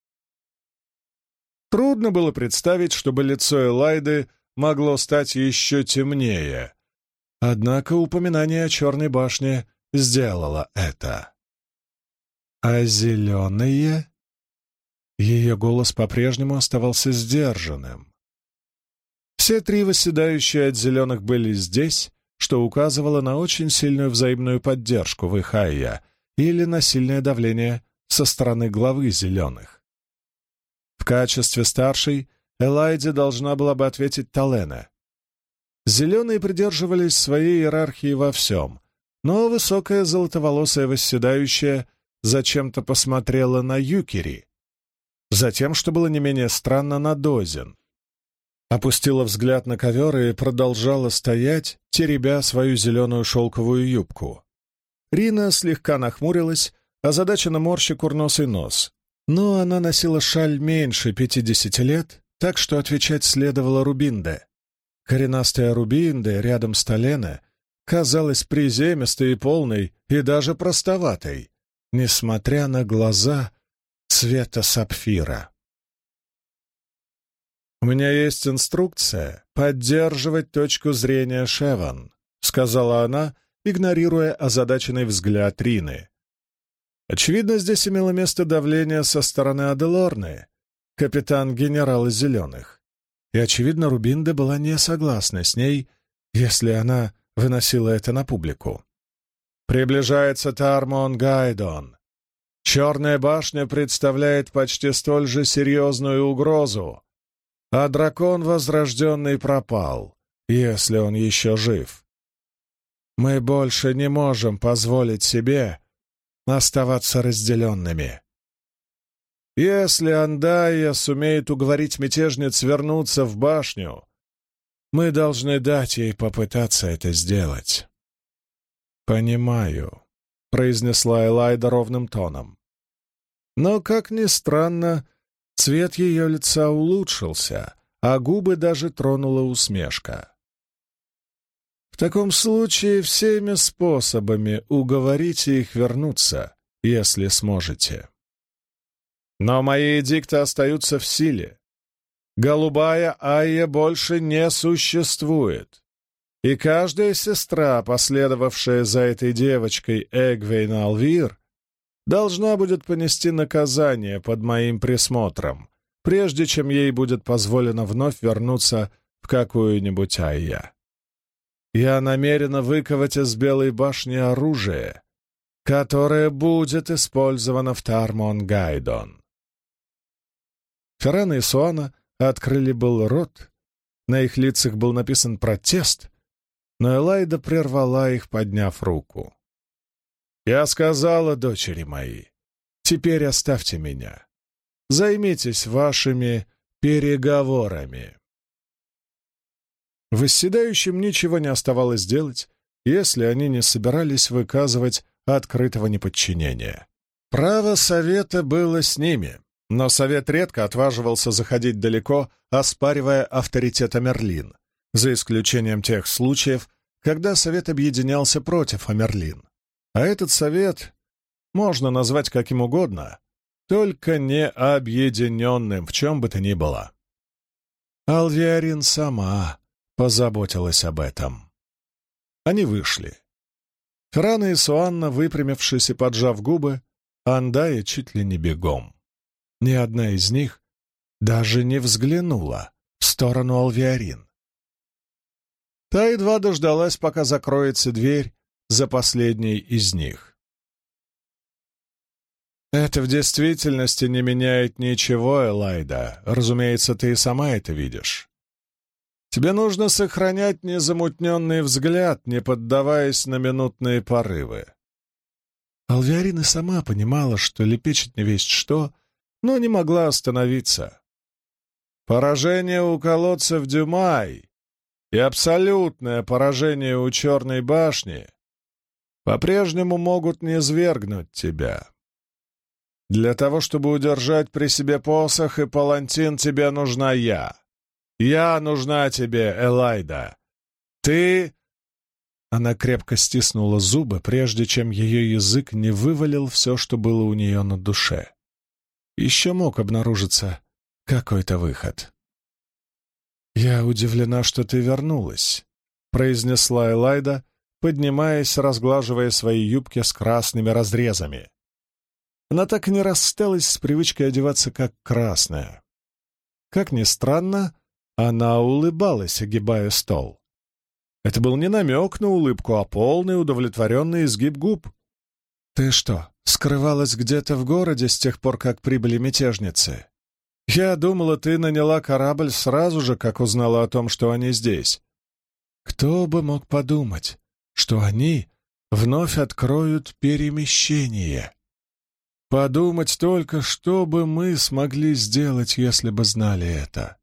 Трудно было представить, чтобы лицо Элайды могло стать еще темнее. Однако упоминание о Черной башне сделало это. А зеленые? Ее голос по-прежнему оставался сдержанным. Все три восседающие от зеленых были здесь, что указывало на очень сильную взаимную поддержку в их айя или на сильное давление со стороны главы зеленых. В качестве старшей Элайде должна была бы ответить Талена. Зеленые придерживались своей иерархии во всем, но высокая золотоволосая восседающая зачем-то посмотрела на Юкири, затем, что было не менее странно, на Дозин, опустила взгляд на ковер и продолжала стоять, теребя свою зеленую шелковую юбку. Рина слегка нахмурилась, озадаченно морща курносый нос, но она носила шаль меньше пятидесяти лет, так что отвечать следовало Рубинде. Коренастая Рубинде рядом с Талене казалась приземистой и полной, и даже простоватой, несмотря на глаза цвета сапфира. «У меня есть инструкция поддерживать точку зрения Шеван», — сказала она, игнорируя озадаченный взгляд Рины. Очевидно, здесь имело место давление со стороны Аделорны, капитан-генерала Зеленых. И, очевидно, Рубинде была не согласна с ней, если она выносила это на публику. «Приближается Тармон Гайдон. Черная башня представляет почти столь же серьезную угрозу, а дракон возрожденный пропал, если он еще жив. Мы больше не можем позволить себе оставаться разделенными. Если Андайя сумеет уговорить мятежниц вернуться в башню, мы должны дать ей попытаться это сделать». «Понимаю», — произнесла Элайда ровным тоном. Но, как ни странно, цвет ее лица улучшился, а губы даже тронула усмешка. «В таком случае всеми способами уговорите их вернуться, если сможете. Но мои эдикты остаются в силе. Голубая Айя больше не существует, и каждая сестра, последовавшая за этой девочкой Эгвейн Алвир, должна будет понести наказание под моим присмотром, прежде чем ей будет позволено вновь вернуться в какую-нибудь Айя. Я намерена выковать из Белой башни оружие, которое будет использовано в Тармон-Гайдон». Феррана и Суана открыли был рот, на их лицах был написан протест, но Элайда прервала их, подняв руку. «Я сказала, дочери мои, теперь оставьте меня. Займитесь вашими переговорами». Восседающим ничего не оставалось делать, если они не собирались выказывать открытого неподчинения. Право совета было с ними, но совет редко отваживался заходить далеко, оспаривая авторитет Амерлин, за исключением тех случаев, когда совет объединялся против Амерлин. А этот совет можно назвать каким угодно, только не объединенным в чем бы то ни было. Алвиарин сама позаботилась об этом. Они вышли. Феррана и Суанна, выпрямившись и поджав губы, Андайя чуть ли не бегом. Ни одна из них даже не взглянула в сторону Алвиарин. Та едва дождалась, пока закроется дверь за последней из них. Это в действительности не меняет ничего, Элайда. Разумеется, ты и сама это видишь. Тебе нужно сохранять незамутненный взгляд, не поддаваясь на минутные порывы. Алвиарин и сама понимала, что лепечет не весть что, но не могла остановиться. Поражение у колодцев Дюмай и абсолютное поражение у Черной башни по-прежнему могут низвергнуть тебя. Для того, чтобы удержать при себе посох и палантин, тебе нужна я. Я нужна тебе, Элайда. Ты...» Она крепко стиснула зубы, прежде чем ее язык не вывалил все, что было у нее на душе. Еще мог обнаружиться какой-то выход. «Я удивлена, что ты вернулась», — произнесла Элайда, поднимаясь, разглаживая свои юбки с красными разрезами. Она так и не рассталась с привычкой одеваться как красная. Как ни странно, она улыбалась, огибая стол. Это был не намек на улыбку, а полный удовлетворенный изгиб губ. «Ты что, скрывалась где-то в городе с тех пор, как прибыли мятежницы? Я думала, ты наняла корабль сразу же, как узнала о том, что они здесь. Кто бы мог подумать, что они вновь откроют перемещение? Подумать только, что бы мы смогли сделать, если бы знали это».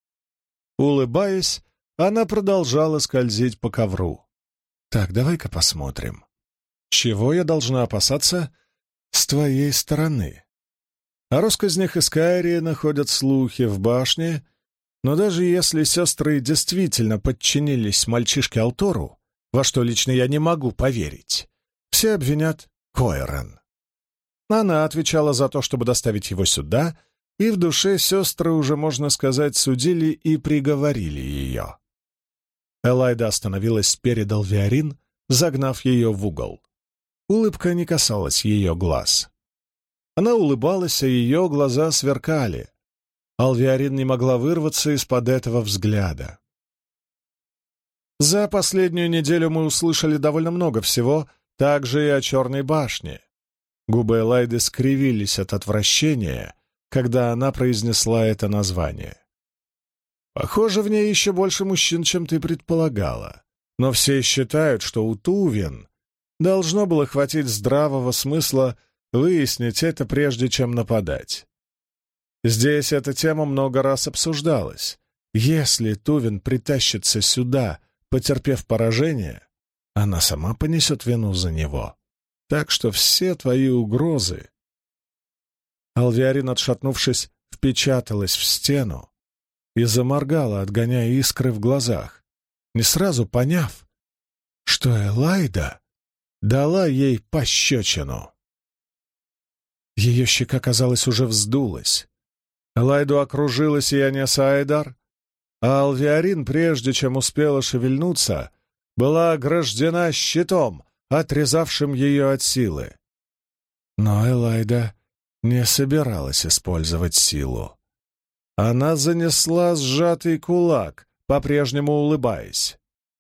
Улыбаясь, она продолжала скользить по ковру. «Так, давай-ка посмотрим. Чего я должна опасаться с твоей стороны? О россказнях из Каирии находят слухи в башне, но даже если сестры действительно подчинились мальчишке Алтору, во что лично я не могу поверить, все обвинят Койрен. Она отвечала за то, чтобы доставить его сюда, и в душе сестры уже, можно сказать, судили и приговорили ее». Элайда остановилась перед Алвиарин, загнав ее в угол. Улыбка не касалась ее глаз. Она улыбалась, а ее глаза сверкали. Алвиарин не могла вырваться из-под этого взгляда. За последнюю неделю мы услышали довольно много всего, также и о Черной башне. Губы Элайды скривились от отвращения, когда она произнесла это название. «Похоже, в ней еще больше мужчин, чем ты предполагала. Но все считают, что у Тувен должно было хватить здравого смысла выяснить это, прежде чем нападать. Здесь эта тема много раз обсуждалась. Если Тувен притащится сюда, потерпев поражение, она сама понесет вину за него. Так что все твои угрозы...» Алвиарин, отшатнувшись, впечаталась в стену и заморгала, отгоняя искры в глазах, не сразу поняв, что Элайда дала ей пощечину. Ее щека, казалось, уже вздулась. Элайду окружила сияние Саидар, а Алвиарин, прежде чем успела шевельнуться, была ограждена щитом, отрезавшим ее от силы. Но Элайда не собиралась использовать силу. Она занесла сжатый кулак, по-прежнему улыбаясь.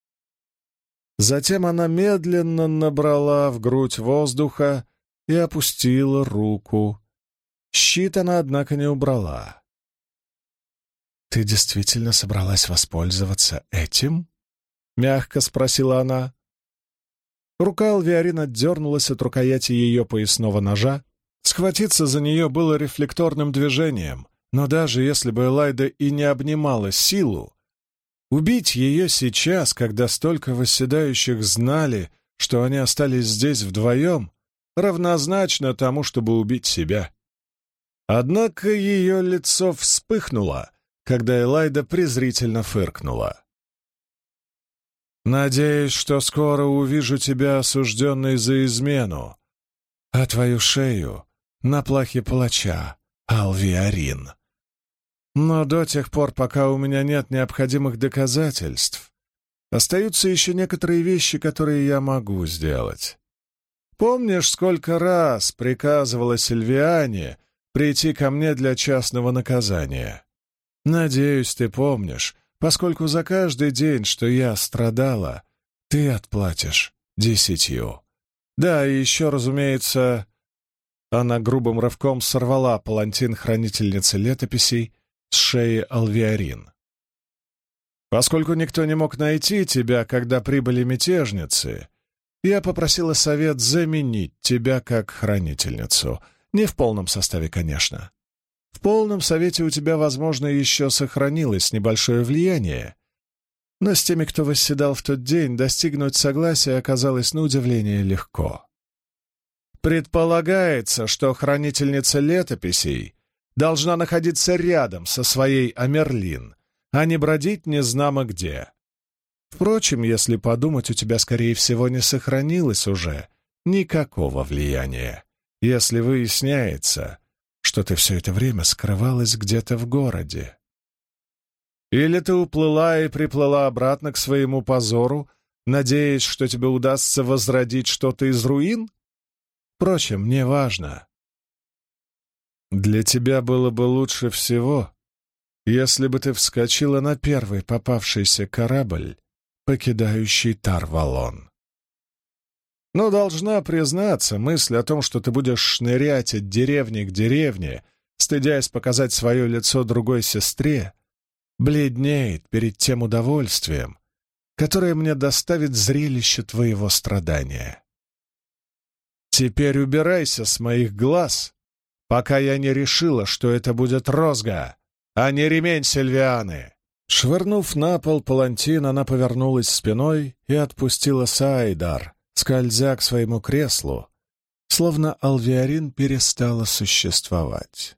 Затем она медленно набрала в грудь воздуха и опустила руку. Щит она, однако, не убрала. «Ты действительно собралась воспользоваться этим?» — мягко спросила она. Рука Алвиарин отдернулась от рукояти ее поясного ножа. Схватиться за нее было рефлекторным движением, но даже если бы Элайда и не обнимала силу, убить ее сейчас, когда столько восседающих знали, что они остались здесь вдвоем, равнозначно тому, чтобы убить себя. Однако ее лицо вспыхнуло, когда Элайда презрительно фыркнула. «Надеюсь, что скоро увижу тебя осужденной за измену, а твою шею на плахе палача, Алвиарин. Но до тех пор, пока у меня нет необходимых доказательств, остаются еще некоторые вещи, которые я могу сделать. Помнишь, сколько раз приказывала Сильвиане прийти ко мне для частного наказания? Надеюсь, ты помнишь, поскольку за каждый день, что я страдала, ты отплатишь десятью. Да, и еще, разумеется, Она грубым рывком сорвала палантин хранительницы летописей с шеи Алвиарин. «Поскольку никто не мог найти тебя, когда прибыли мятежницы, я попросила совет заменить тебя как хранительницу. Не в полном составе, конечно. В полном совете у тебя, возможно, еще сохранилось небольшое влияние, но с теми, кто восседал в тот день, достигнуть согласия оказалось на удивление легко. Предполагается, что хранительница летописей должна находиться рядом со своей Амерлин, а не бродить незнамо где. Впрочем, если подумать, у тебя, скорее всего, не сохранилось уже никакого влияния, если выясняется, что ты все это время скрывалась где-то в городе. Или ты уплыла и приплыла обратно к своему позору, надеясь, что тебе удастся возродить что-то из руин? Впрочем, неважно. Для тебя было бы лучше всего, если бы ты вскочила на первый попавшийся корабль, покидающий Тар-Валон. Но должна признаться, мысль о том, что ты будешь шнырять от деревни к деревне, стыдясь показать свое лицо другой сестре, бледнеет перед тем удовольствием, которое мне доставит зрелище твоего страдания. Теперь убирайся с моих глаз, пока я не решила, что это будет розга, а не ремень Сильвианы». Швырнув на пол палантин, она повернулась спиной и отпустила Саидар, скользя к своему креслу, словно Алвиарин перестала существовать.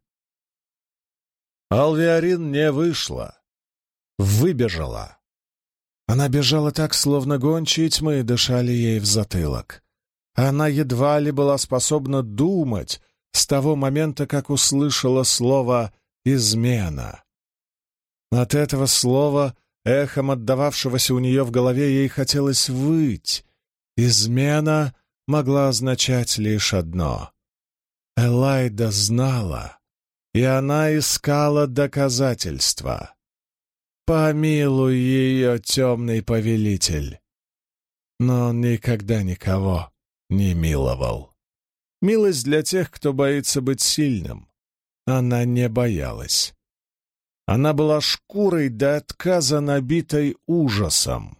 Алвиарин не вышла, выбежала. Она бежала так, словно гончие тьмы дышали ей в затылок. Она едва ли была способна думать с того момента, как услышала слово «измена». От этого слова, эхом отдававшегося у нее в голове, ей хотелось выть. Измена могла означать лишь одно. Элайда знала, и она искала доказательства. Помилуй ее, темный повелитель. Но он никогда никого не миловал. Милость для тех, кто боится быть сильным. Она не боялась. Она была шкурой до отказа, набитой ужасом.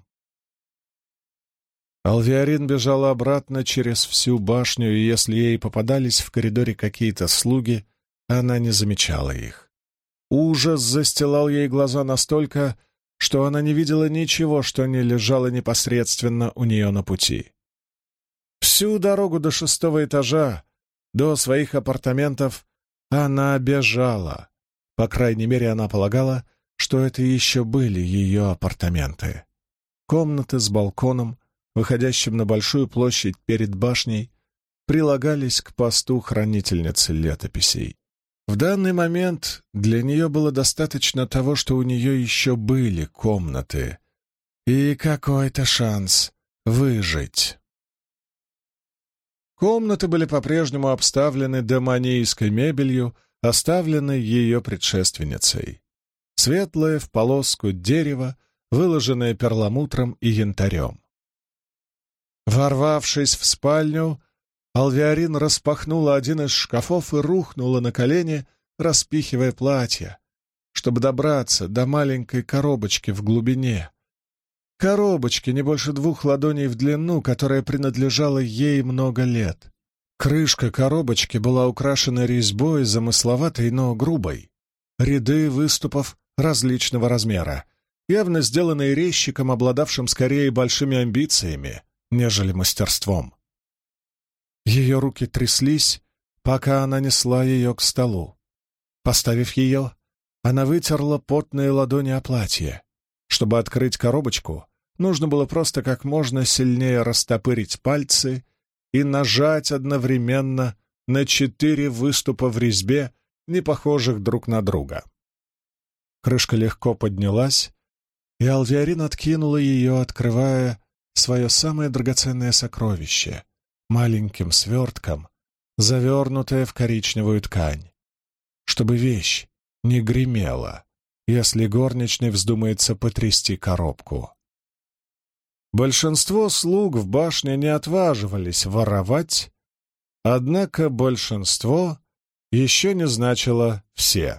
Алвиарин бежала обратно через всю башню, и если ей попадались в коридоре какие-то слуги, она не замечала их. Ужас застилал ей глаза настолько, что она не видела ничего, что не лежало непосредственно у нее на пути. Всю дорогу до шестого этажа, до своих апартаментов, она бежала. По крайней мере, она полагала, что это еще были ее апартаменты. Комнаты с балконом, выходящим на большую площадь перед башней, прилагались к посту хранительницы летописей. В данный момент для нее было достаточно того, что у нее еще были комнаты и какой-то шанс выжить. Комнаты были по-прежнему обставлены демонийской мебелью, оставленной ее предшественницей. Светлое в полоску дерево, выложенное перламутром и янтарем. Ворвавшись в спальню, Алвиарин распахнула один из шкафов и рухнула на колени, распихивая платье, чтобы добраться до маленькой коробочки в глубине. Коробочки не больше двух ладоней в длину, которая принадлежала ей много лет. Крышка коробочки была украшена резьбой, замысловатой, но грубой. Ряды выступов различного размера, явно сделанные резчиком, обладавшим скорее большими амбициями, нежели мастерством. Ее руки тряслись, пока она несла ее к столу. Поставив ее, она вытерла потные ладони о платье. Чтобы открыть коробочку, нужно было просто как можно сильнее растопырить пальцы и нажать одновременно на четыре выступа в резьбе, не похожих друг на друга. Крышка легко поднялась, и Алвиарин откинула ее, открывая свое самое драгоценное сокровище — маленьким свертком, завернутое в коричневую ткань, чтобы вещь не гремела, если горничной вздумается потрясти коробку. Большинство слуг в башне не отваживались воровать, Однако большинство еще не значило «все».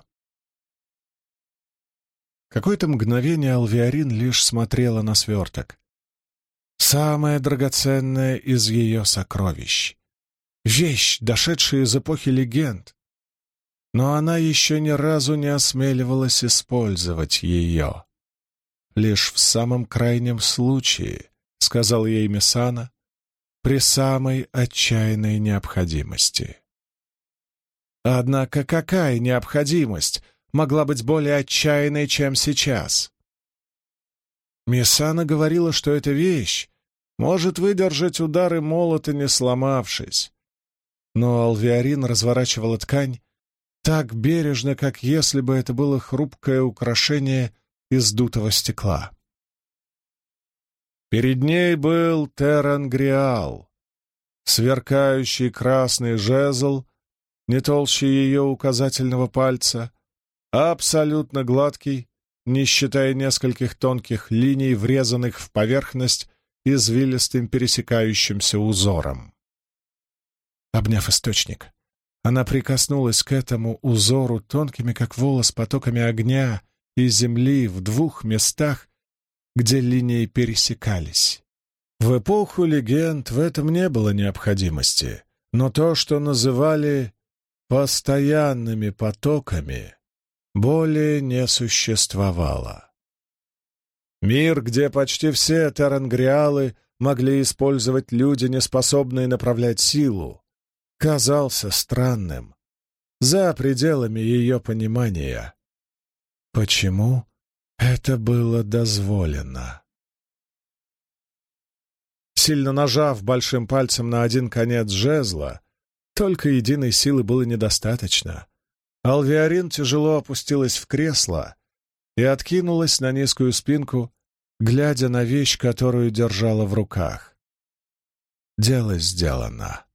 Какое-то мгновение Алвиарин лишь смотрела на сверток. Самое драгоценное из ее сокровищ. Вещь, дошедшая из эпохи легенд. Но она еще ни разу не осмеливалась использовать ее. Лишь в самом крайнем случае, — сказал ей Мессана, — при самой отчаянной необходимости. Однако какая необходимость могла быть более отчаянной, чем сейчас? Мессана говорила, что эта вещь может выдержать удары молота, не сломавшись. Но Алвиарин разворачивала ткань так бережно, как если бы это было хрупкое украшение из дутого стекла. Перед ней был Терангриал, сверкающий красный жезл, не толще ее указательного пальца, абсолютно гладкий, не считая нескольких тонких линий, врезанных в поверхность извилистым пересекающимся узором. Обняв источник, она прикоснулась к этому узору тонкими, как волос, потоками огня и земли в двух местах, где линии пересекались. В эпоху легенд в этом не было необходимости, но то, что называли постоянными потоками, более не существовало. Мир, где почти все терангриалы могли использовать люди, неспособные направлять силу, казался странным, за пределами ее понимания. Почему это было дозволено? Сильно нажав большим пальцем на один конец жезла, только единой силы было недостаточно. Алвиарин тяжело опустилась в кресло и откинулась на низкую спинку, глядя на вещь, которую держала в руках. Дело сделано.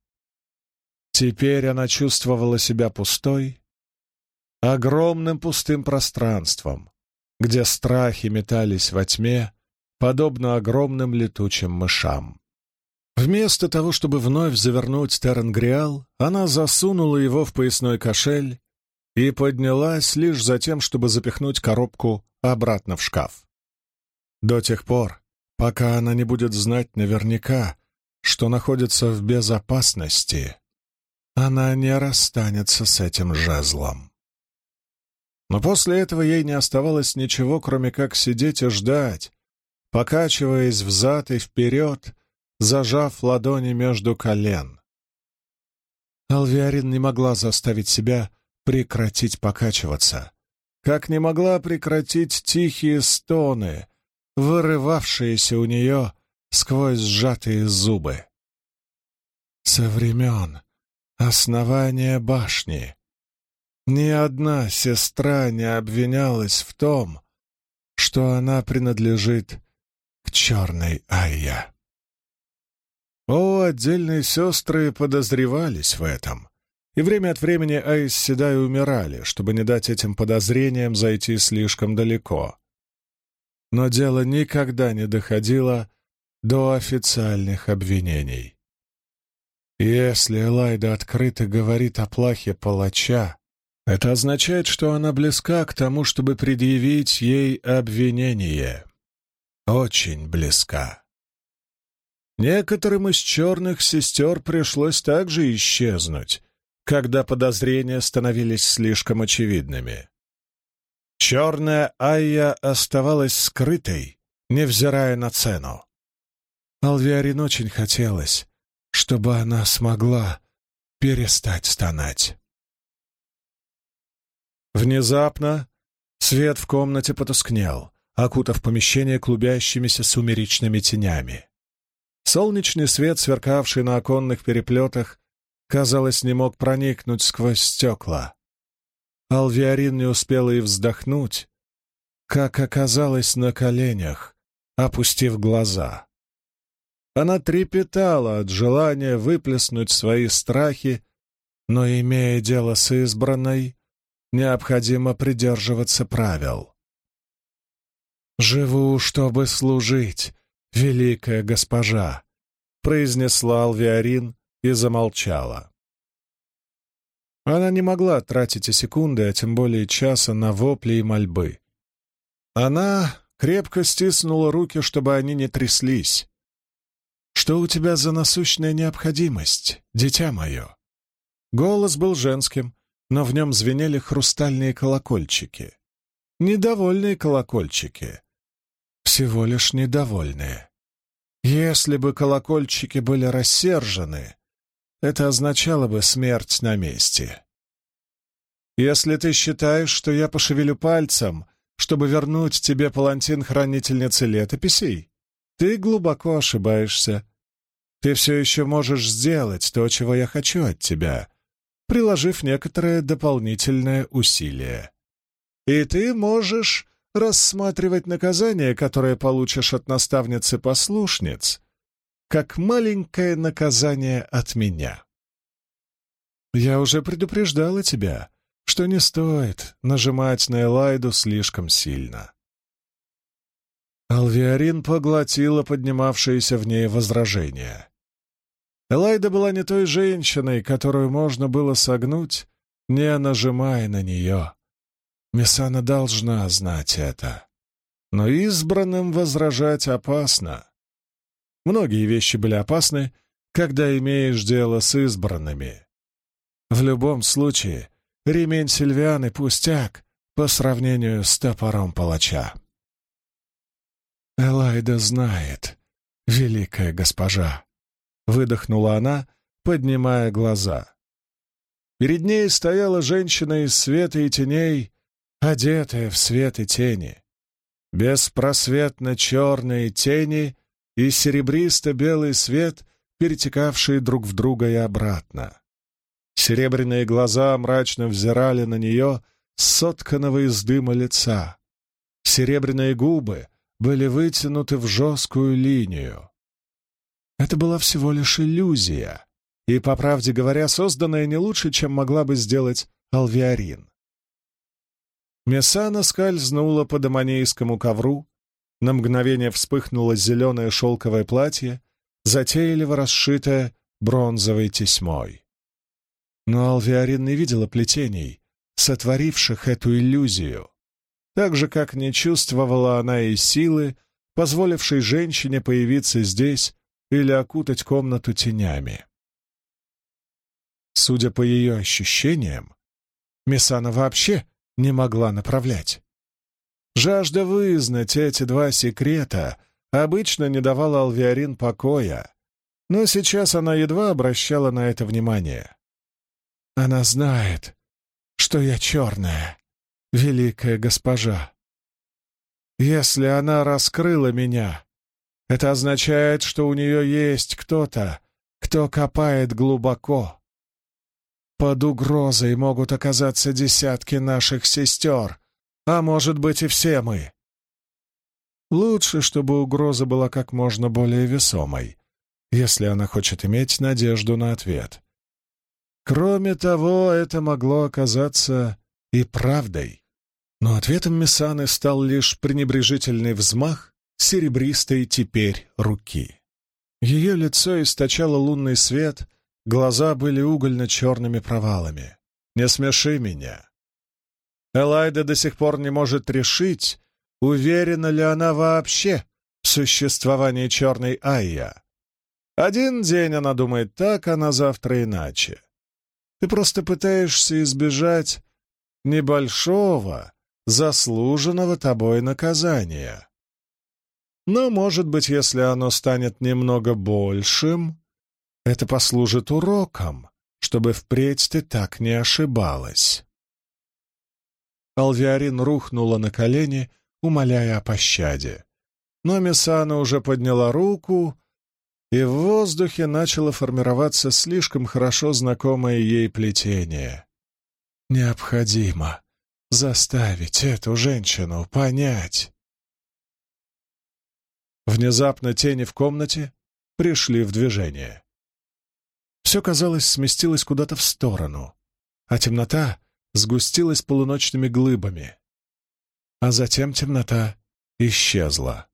Теперь она чувствовала себя пустой, огромным пустым пространством, где страхи метались во тьме, подобно огромным летучим мышам. Вместо того, чтобы вновь завернуть Терангриал, она засунула его в поясной кошель и поднялась лишь за тем, чтобы запихнуть коробку обратно в шкаф. До тех пор, пока она не будет знать наверняка, что находится в безопасности, она не расстанется с этим жезлом. Но после этого ей не оставалось ничего, кроме как сидеть и ждать, покачиваясь взад и вперед, зажав ладони между колен. Алвиарин не могла заставить себя прекратить покачиваться, как не могла прекратить тихие стоны, вырывавшиеся у нее сквозь сжатые зубы. Со времен основания башни ни одна сестра не обвинялась в том, что она принадлежит к черной Айя. О, отдельные сестры подозревались в этом, и время от времени Айс Седай умирали, чтобы не дать этим подозрениям зайти слишком далеко. Но дело никогда не доходило до официальных обвинений. Если Элайда открыто говорит о плахе палача, это означает, что она близка к тому, чтобы предъявить ей обвинение. Очень близка. Некоторым из черных сестер пришлось также исчезнуть, когда подозрения становились слишком очевидными. Черная Айя оставалась скрытой, невзирая на цену. Алвиарин очень хотелось, чтобы она смогла перестать стонать. Внезапно свет в комнате потускнел, окутав помещение клубящимися сумеречными тенями. Солнечный свет, сверкавший на оконных переплетах, казалось, не мог проникнуть сквозь стекла. Алвиарин не успела и вздохнуть, как оказалась на коленях, опустив глаза. Она трепетала от желания выплеснуть свои страхи, но, имея дело с избранной, необходимо придерживаться правил. «Живу, чтобы служить, великая госпожа», — произнесла Алвиарин и замолчала. Она не могла тратить и секунды, а тем более часа на вопли и мольбы. Она крепко стиснула руки, чтобы они не тряслись. «Что у тебя за насущная необходимость, дитя мое?» Голос был женским, но в нем звенели хрустальные колокольчики. Недовольные колокольчики. Всего лишь недовольные. Если бы колокольчики были рассержены, это означало бы смерть на месте. Если ты считаешь, что я пошевелю пальцем, чтобы вернуть тебе палантин хранительницы летописей, ты глубоко ошибаешься. Ты все еще можешь сделать то, чего я хочу от тебя, приложив некоторое дополнительное усилие. И ты можешь рассматривать наказание, которое получишь от наставницы-послушниц, как маленькое наказание от меня. Я уже предупреждала тебя, что не стоит нажимать на Элайду слишком сильно. Алвиарин поглотила поднимавшиеся в ней возражения. Элайда была не той женщиной, которую можно было согнуть, не нажимая на нее. Мессана должна знать это. Но избранным возражать опасно. Многие вещи были опасны, когда имеешь дело с избранными. В любом случае, ремень Сильвианы пустяк по сравнению с топором палача. «Элайда знает, великая госпожа», — выдохнула она, поднимая глаза. Перед ней стояла женщина из света и теней, одетая в свет и тени. Беспросветно черные тени и серебристо-белый свет, перетекавшие друг в друга и обратно. Серебряные глаза мрачно взирали на нее с сотканного из дыма лица. Серебряные губы были вытянуты в жесткую линию. Это была всего лишь иллюзия, и, по правде говоря, созданная не лучше, чем могла бы сделать Алвиарин. Мессана скользнула по домонейскому ковру, на мгновение вспыхнуло зеленое шелковое платье, затейливо расшитое бронзовой тесьмой. Но Алвиарин не видела плетений, сотворивших эту иллюзию, так же, как не чувствовала она и силы, позволившей женщине появиться здесь или окутать комнату тенями. Судя по ее ощущениям, Мессана вообще не могла направлять. Жажда вызнать эти два секрета обычно не давала Алвиарин покоя, но сейчас она едва обращала на это внимание. Она знает, что я черная, великая госпожа. Если она раскрыла меня, это означает, что у нее есть кто-то, кто копает глубоко. Под угрозой могут оказаться десятки наших сестер, а может быть и все мы. Лучше, чтобы угроза была как можно более весомой, если она хочет иметь надежду на ответ. Кроме того, это могло оказаться и правдой. Но ответом Мессаны стал лишь пренебрежительный взмах серебристой теперь руки. Ее лицо источало лунный свет, глаза были угольно-черными провалами. «Не смеши меня». Элайда до сих пор не может решить, уверена ли она вообще в существовании черной Айя. Один день она думает так, а на завтра иначе. Ты просто пытаешься избежать небольшого, заслуженного тобой наказания. Но, может быть, если оно станет немного большим, это послужит уроком, чтобы впредь ты так не ошибалась. Алвиарин рухнула на колени, умоляя о пощаде. Но Мессана уже подняла руку, и в воздухе начало формироваться слишком хорошо знакомое ей плетение. Необходимо заставить эту женщину понять. Внезапно тени в комнате пришли в движение. Все, казалось, сместилось куда-то в сторону, а темнота сгустилась полуночными глыбами. А затем темнота исчезла.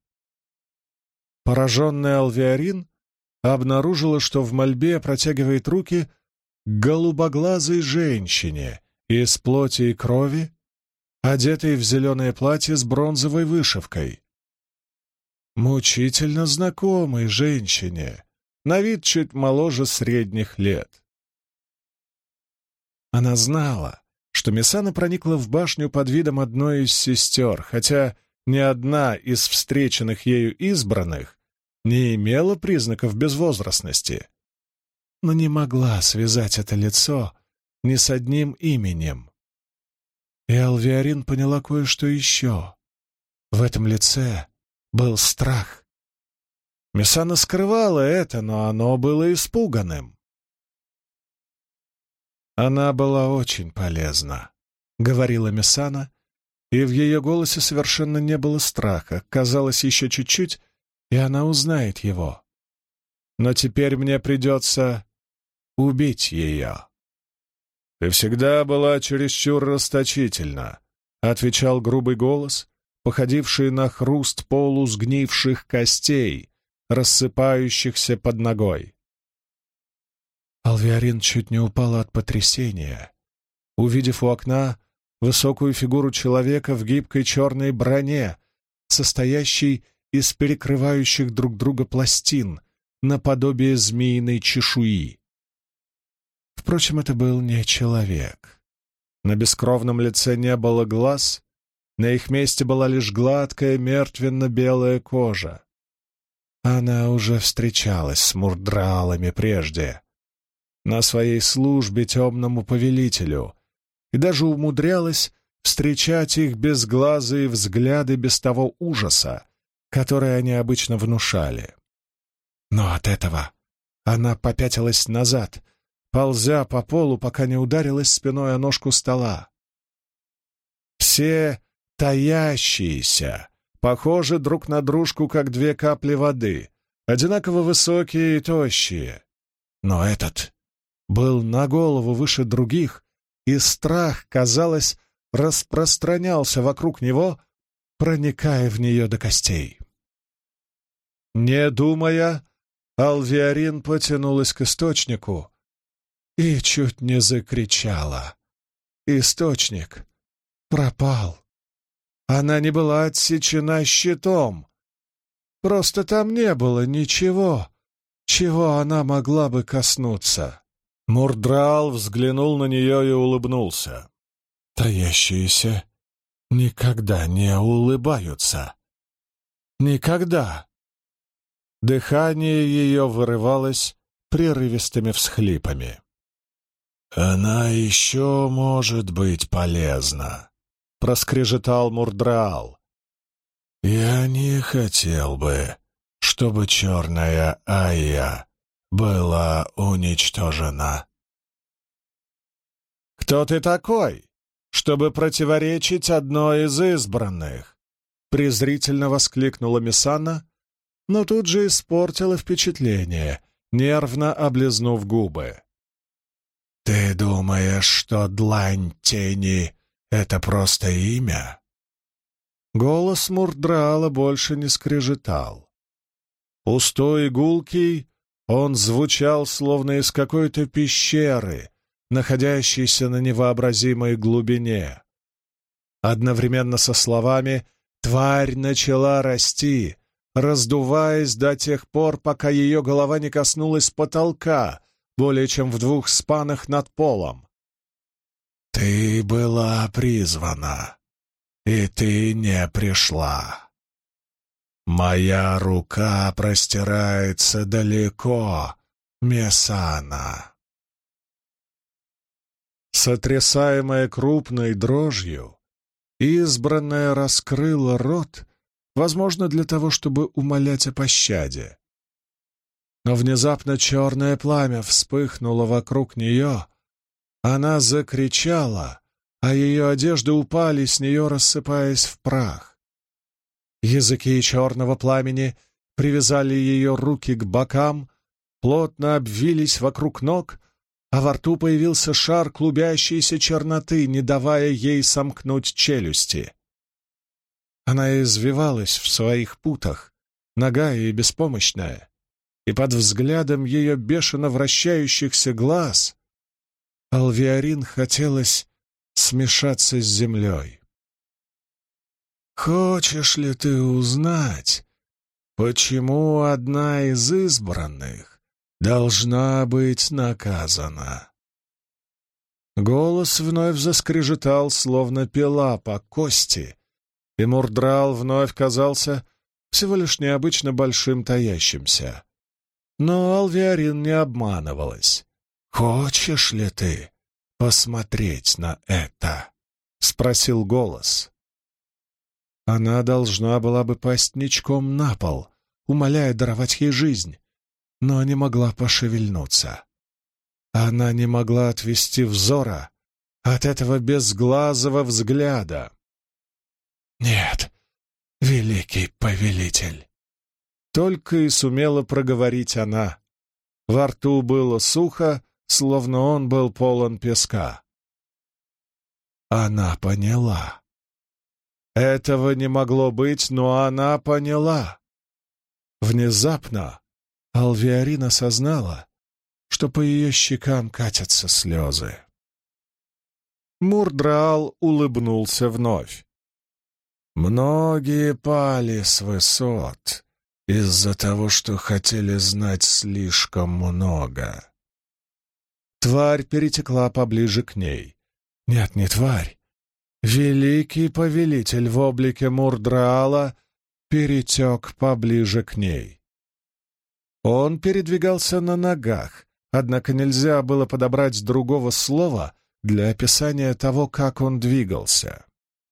Пораженная Алвиарин обнаружила, что в мольбе протягивает руки голубоглазой женщине из плоти и крови, одетой в зеленое платье с бронзовой вышивкой. Мучительно знакомой женщине, на вид чуть моложе средних лет. Она знала, что Мессана проникла в башню под видом одной из сестер, хотя ни одна из встреченных ею избранных не имела признаков безвозрастности, но не могла связать это лицо ни с одним именем. И Алвиарин поняла кое-что еще. В этом лице был страх. Мессана скрывала это, но оно было испуганным. «Она была очень полезна», — говорила Мессана, и в ее голосе совершенно не было страха. Казалось, еще чуть-чуть, и она узнает его. «Но теперь мне придется убить ее». «Ты всегда была чересчур расточительна», — отвечал грубый голос, походивший на хруст полусгнивших костей, рассыпающихся под ногой. Алвиарин чуть не упала от потрясения, увидев у окна высокую фигуру человека в гибкой черной броне, состоящей из перекрывающих друг друга пластин, наподобие змеиной чешуи. Впрочем, это был не человек. На бескровном лице не было глаз, на их месте была лишь гладкая мертвенно-белая кожа. Она уже встречалась с мурдралами прежде, на своей службе темному повелителю, и даже умудрялась встречать их безглазые взгляды без того ужаса, который они обычно внушали. Но от этого она попятилась назад, ползя по полу, пока не ударилась спиной о ножку стола. Все таящиеся похожи друг на дружку, как две капли воды, одинаково высокие и тощие. Но этот был на голову выше других, и страх, казалось, распространялся вокруг него, проникая в нее до костей. Не думая, Алвиарин потянулась к источнику и чуть не закричала. Источник пропал. Она не была отсечена щитом. Просто там не было ничего, чего она могла бы коснуться. Мурдрал взглянул на нее и улыбнулся. Таящиеся никогда не улыбаются. Никогда. Дыхание ее вырывалось прерывистыми всхлипами. «Она еще может быть полезна», — проскрежетал Мурдрал. «Я не хотел бы, чтобы черная Айя была уничтожена». «Кто ты такой, чтобы противоречить одной из избранных?» — презрительно воскликнула Мессана, но тут же испортила впечатление, нервно облизнув губы. «Ты думаешь, что длань тени — это просто имя?» Голос Мурдрала больше не скрежетал. Пустой и гулкий, он звучал словно из какой-то пещеры, находящейся на невообразимой глубине. Одновременно со словами тварь начала расти, раздуваясь до тех пор, пока ее голова не коснулась потолка, более чем в двух спанах над полом. «Ты была призвана, и ты не пришла. Моя рука простирается далеко, Мессана». Сотрясаемая крупной дрожью, избранная раскрыла рот, возможно, для того, чтобы умолять о пощаде. Но внезапно черное пламя вспыхнуло вокруг нее, она закричала, а ее одежды упали с нее, рассыпаясь в прах. Языки черного пламени привязали ее руки к бокам, плотно обвились вокруг ног, а во рту появился шар клубящейся черноты, не давая ей сомкнуть челюсти. Она извивалась в своих путах, нагая и беспомощная, и под взглядом ее бешено вращающихся глаз Алвиарин хотелось смешаться с землей. «Хочешь ли ты узнать, почему одна из избранных должна быть наказана?» Голос вновь заскрежетал, словно пила по кости, и Мурдрал вновь казался всего лишь необычно большим таящимся. Но Алвиарин не обманывалась. «Хочешь ли ты посмотреть на это?» — спросил голос. Она должна была бы пасть ничком на пол, умоляя даровать ей жизнь, но не могла пошевельнуться. Она не могла отвести взора от этого безглазого взгляда. «Нет, великий повелитель!» Только и сумела проговорить она. Во рту было сухо, словно он был полон песка. Она поняла. Этого не могло быть, но она поняла. Внезапно Алвиарин осознала, что по ее щекам катятся слезы. Мурдраал улыбнулся вновь. Многие пали с высот из-за того, что хотели знать слишком много. Тварь перетекла поближе к ней. Нет, не тварь. Великий повелитель в облике Мурдраала перетек поближе к ней. Он передвигался на ногах, однако нельзя было подобрать другого слова для описания того, как он двигался.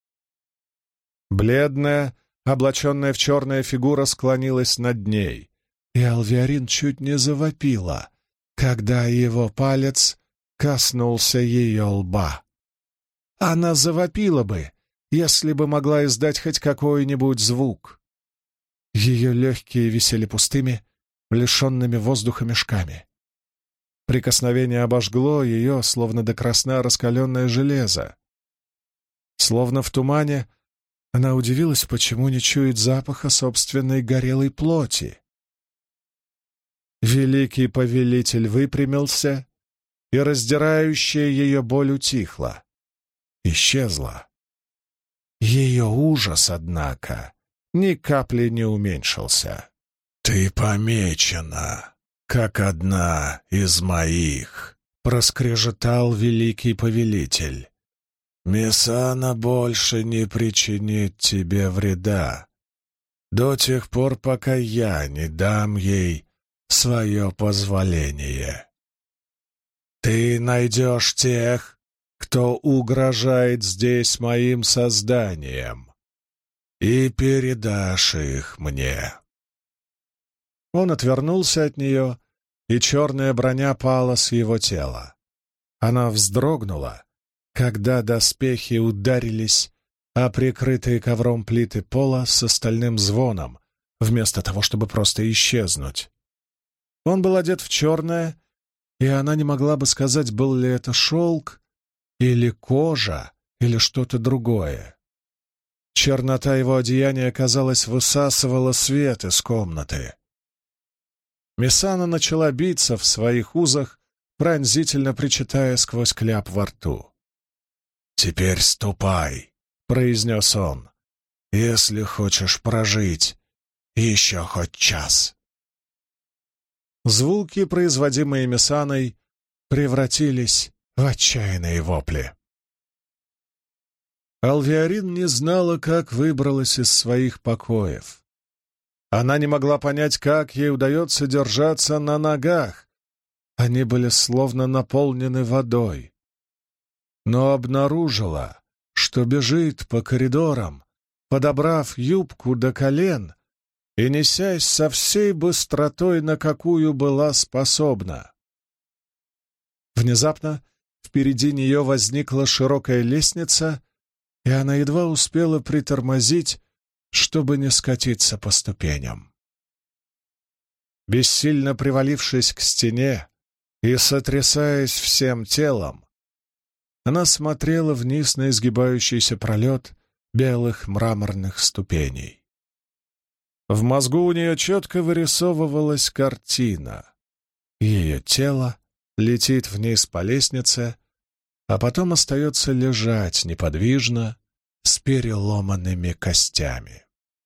Бледная, облаченная в черная фигура склонилась над ней, и Алвиарин чуть не завопила, когда его палец коснулся ее лба. Она завопила бы, если бы могла издать хоть какой-нибудь звук. Ее легкие висели пустыми, лишенными воздуха мешками. Прикосновение обожгло ее, словно до красна раскаленное железо. Словно в тумане, она удивилась, почему не чует запаха собственной горелой плоти. Великий повелитель выпрямился, и раздирающая ее боль утихла, исчезла. Ее ужас, однако, ни капли не уменьшился. «Ты помечена, как одна из моих», — проскрежетал великий повелитель. «Мессана больше не причинит тебе вреда до тех пор, пока я не дам ей свое позволение. Ты найдешь тех, кто угрожает здесь моим созданием, и передашь их мне». Он отвернулся от нее, и черная броня пала с его тела. Она вздрогнула, когда доспехи ударились о прикрытые ковром плиты пола с остальным звоном, вместо того, чтобы просто исчезнуть. Он был одет в черное, и она не могла бы сказать, был ли это шелк, или кожа, или что-то другое. Чернота его одеяния, казалось, высасывала свет из комнаты. Мессана начала биться в своих узах, пронзительно причитая сквозь кляп во рту. «Теперь ступай», — произнес он, — «если хочешь прожить еще хоть час». Звуки, производимые Мессаной, превратились в отчаянные вопли. Алвиарин не знала, как выбралась из своих покоев. Она не могла понять, как ей удается держаться на ногах. Они были словно наполнены водой. Но обнаружила, что бежит по коридорам, подобрав юбку до колен и несясь со всей быстротой, на какую была способна. Внезапно впереди нее возникла широкая лестница, и она едва успела притормозить, чтобы не скатиться по ступеням. Бессильно привалившись к стене и сотрясаясь всем телом, она смотрела вниз на изгибающийся пролет белых мраморных ступеней. В мозгу у нее четко вырисовывалась картина. Ее тело летит вниз по лестнице, а потом остается лежать неподвижно с переломанными костями.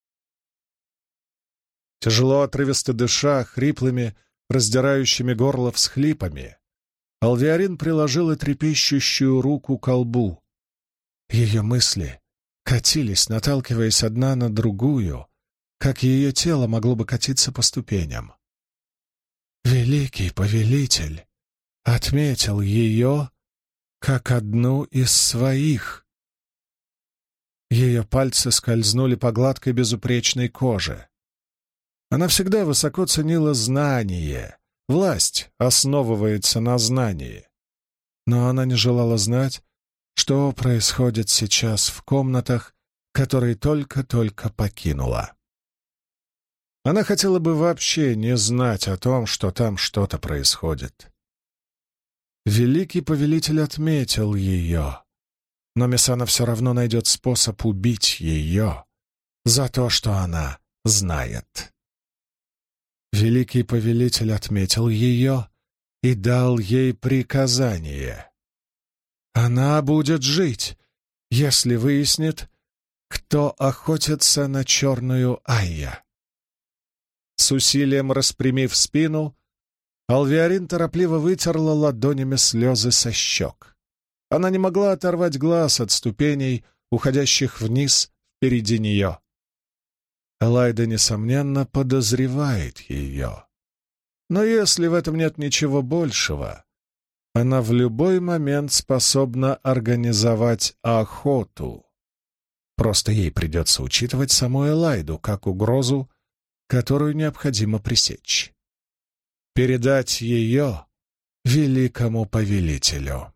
Тяжело отрывисто дыша, хриплыми, раздирающими горло всхлипами, Алвиарин приложила трепещущую руку к колбу. Ее мысли катились, наталкиваясь одна на другую, как ее тело могло бы катиться по ступеням. Великий повелитель отметил ее как одну из своих. Ее пальцы скользнули по гладкой безупречной коже. Она всегда высоко ценила знание. Власть основывается на знании. Но она не желала знать, что происходит сейчас в комнатах, которые только-только покинула. Она хотела бы вообще не знать о том, что там что-то происходит. Великий повелитель отметил ее, но Мессана все равно найдет способ убить ее за то, что она знает. Великий повелитель отметил ее и дал ей приказание. Она будет жить, если выяснит, кто охотится на черную Айя. С усилием распрямив спину, Алвиарин торопливо вытерла ладонями слезы со щек. Она не могла оторвать глаз от ступеней, уходящих вниз впереди нее. Элайда, несомненно, подозревает ее. Но если в этом нет ничего большего, она в любой момент способна организовать охоту. Просто ей придется учитывать саму Элайду как угрозу, которую необходимо пресечь. Передать ее великому повелителю.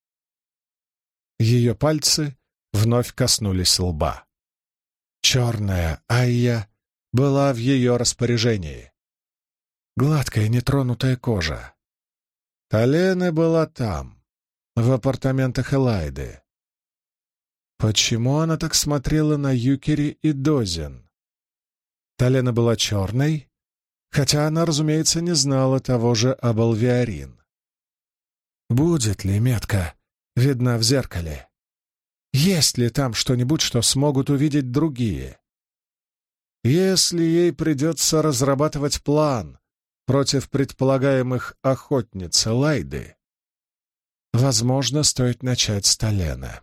Ее пальцы вновь коснулись лба. Черная Айя была в ее распоряжении. Гладкая, нетронутая кожа. Талене была там, в апартаментах Элайды. Почему она так смотрела на Юкери и Дозин? Талене была черной, хотя она, разумеется, не знала того же об Алвиарин. Будет ли метка видна в зеркале? Есть ли там что-нибудь, что смогут увидеть другие? Если ей придется разрабатывать план против предполагаемых охотниц Элайды, возможно, стоит начать с Талене.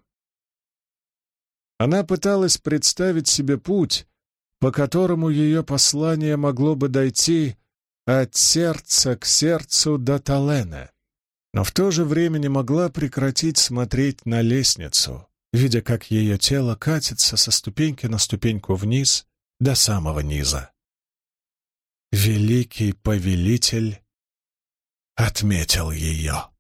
Она пыталась представить себе путь, по которому ее послание могло бы дойти от сердца к сердцу до Талене, но в то же время не могла прекратить смотреть на лестницу, видя, как ее тело катится со ступеньки на ступеньку вниз до самого низа. Великий повелитель отметил ее.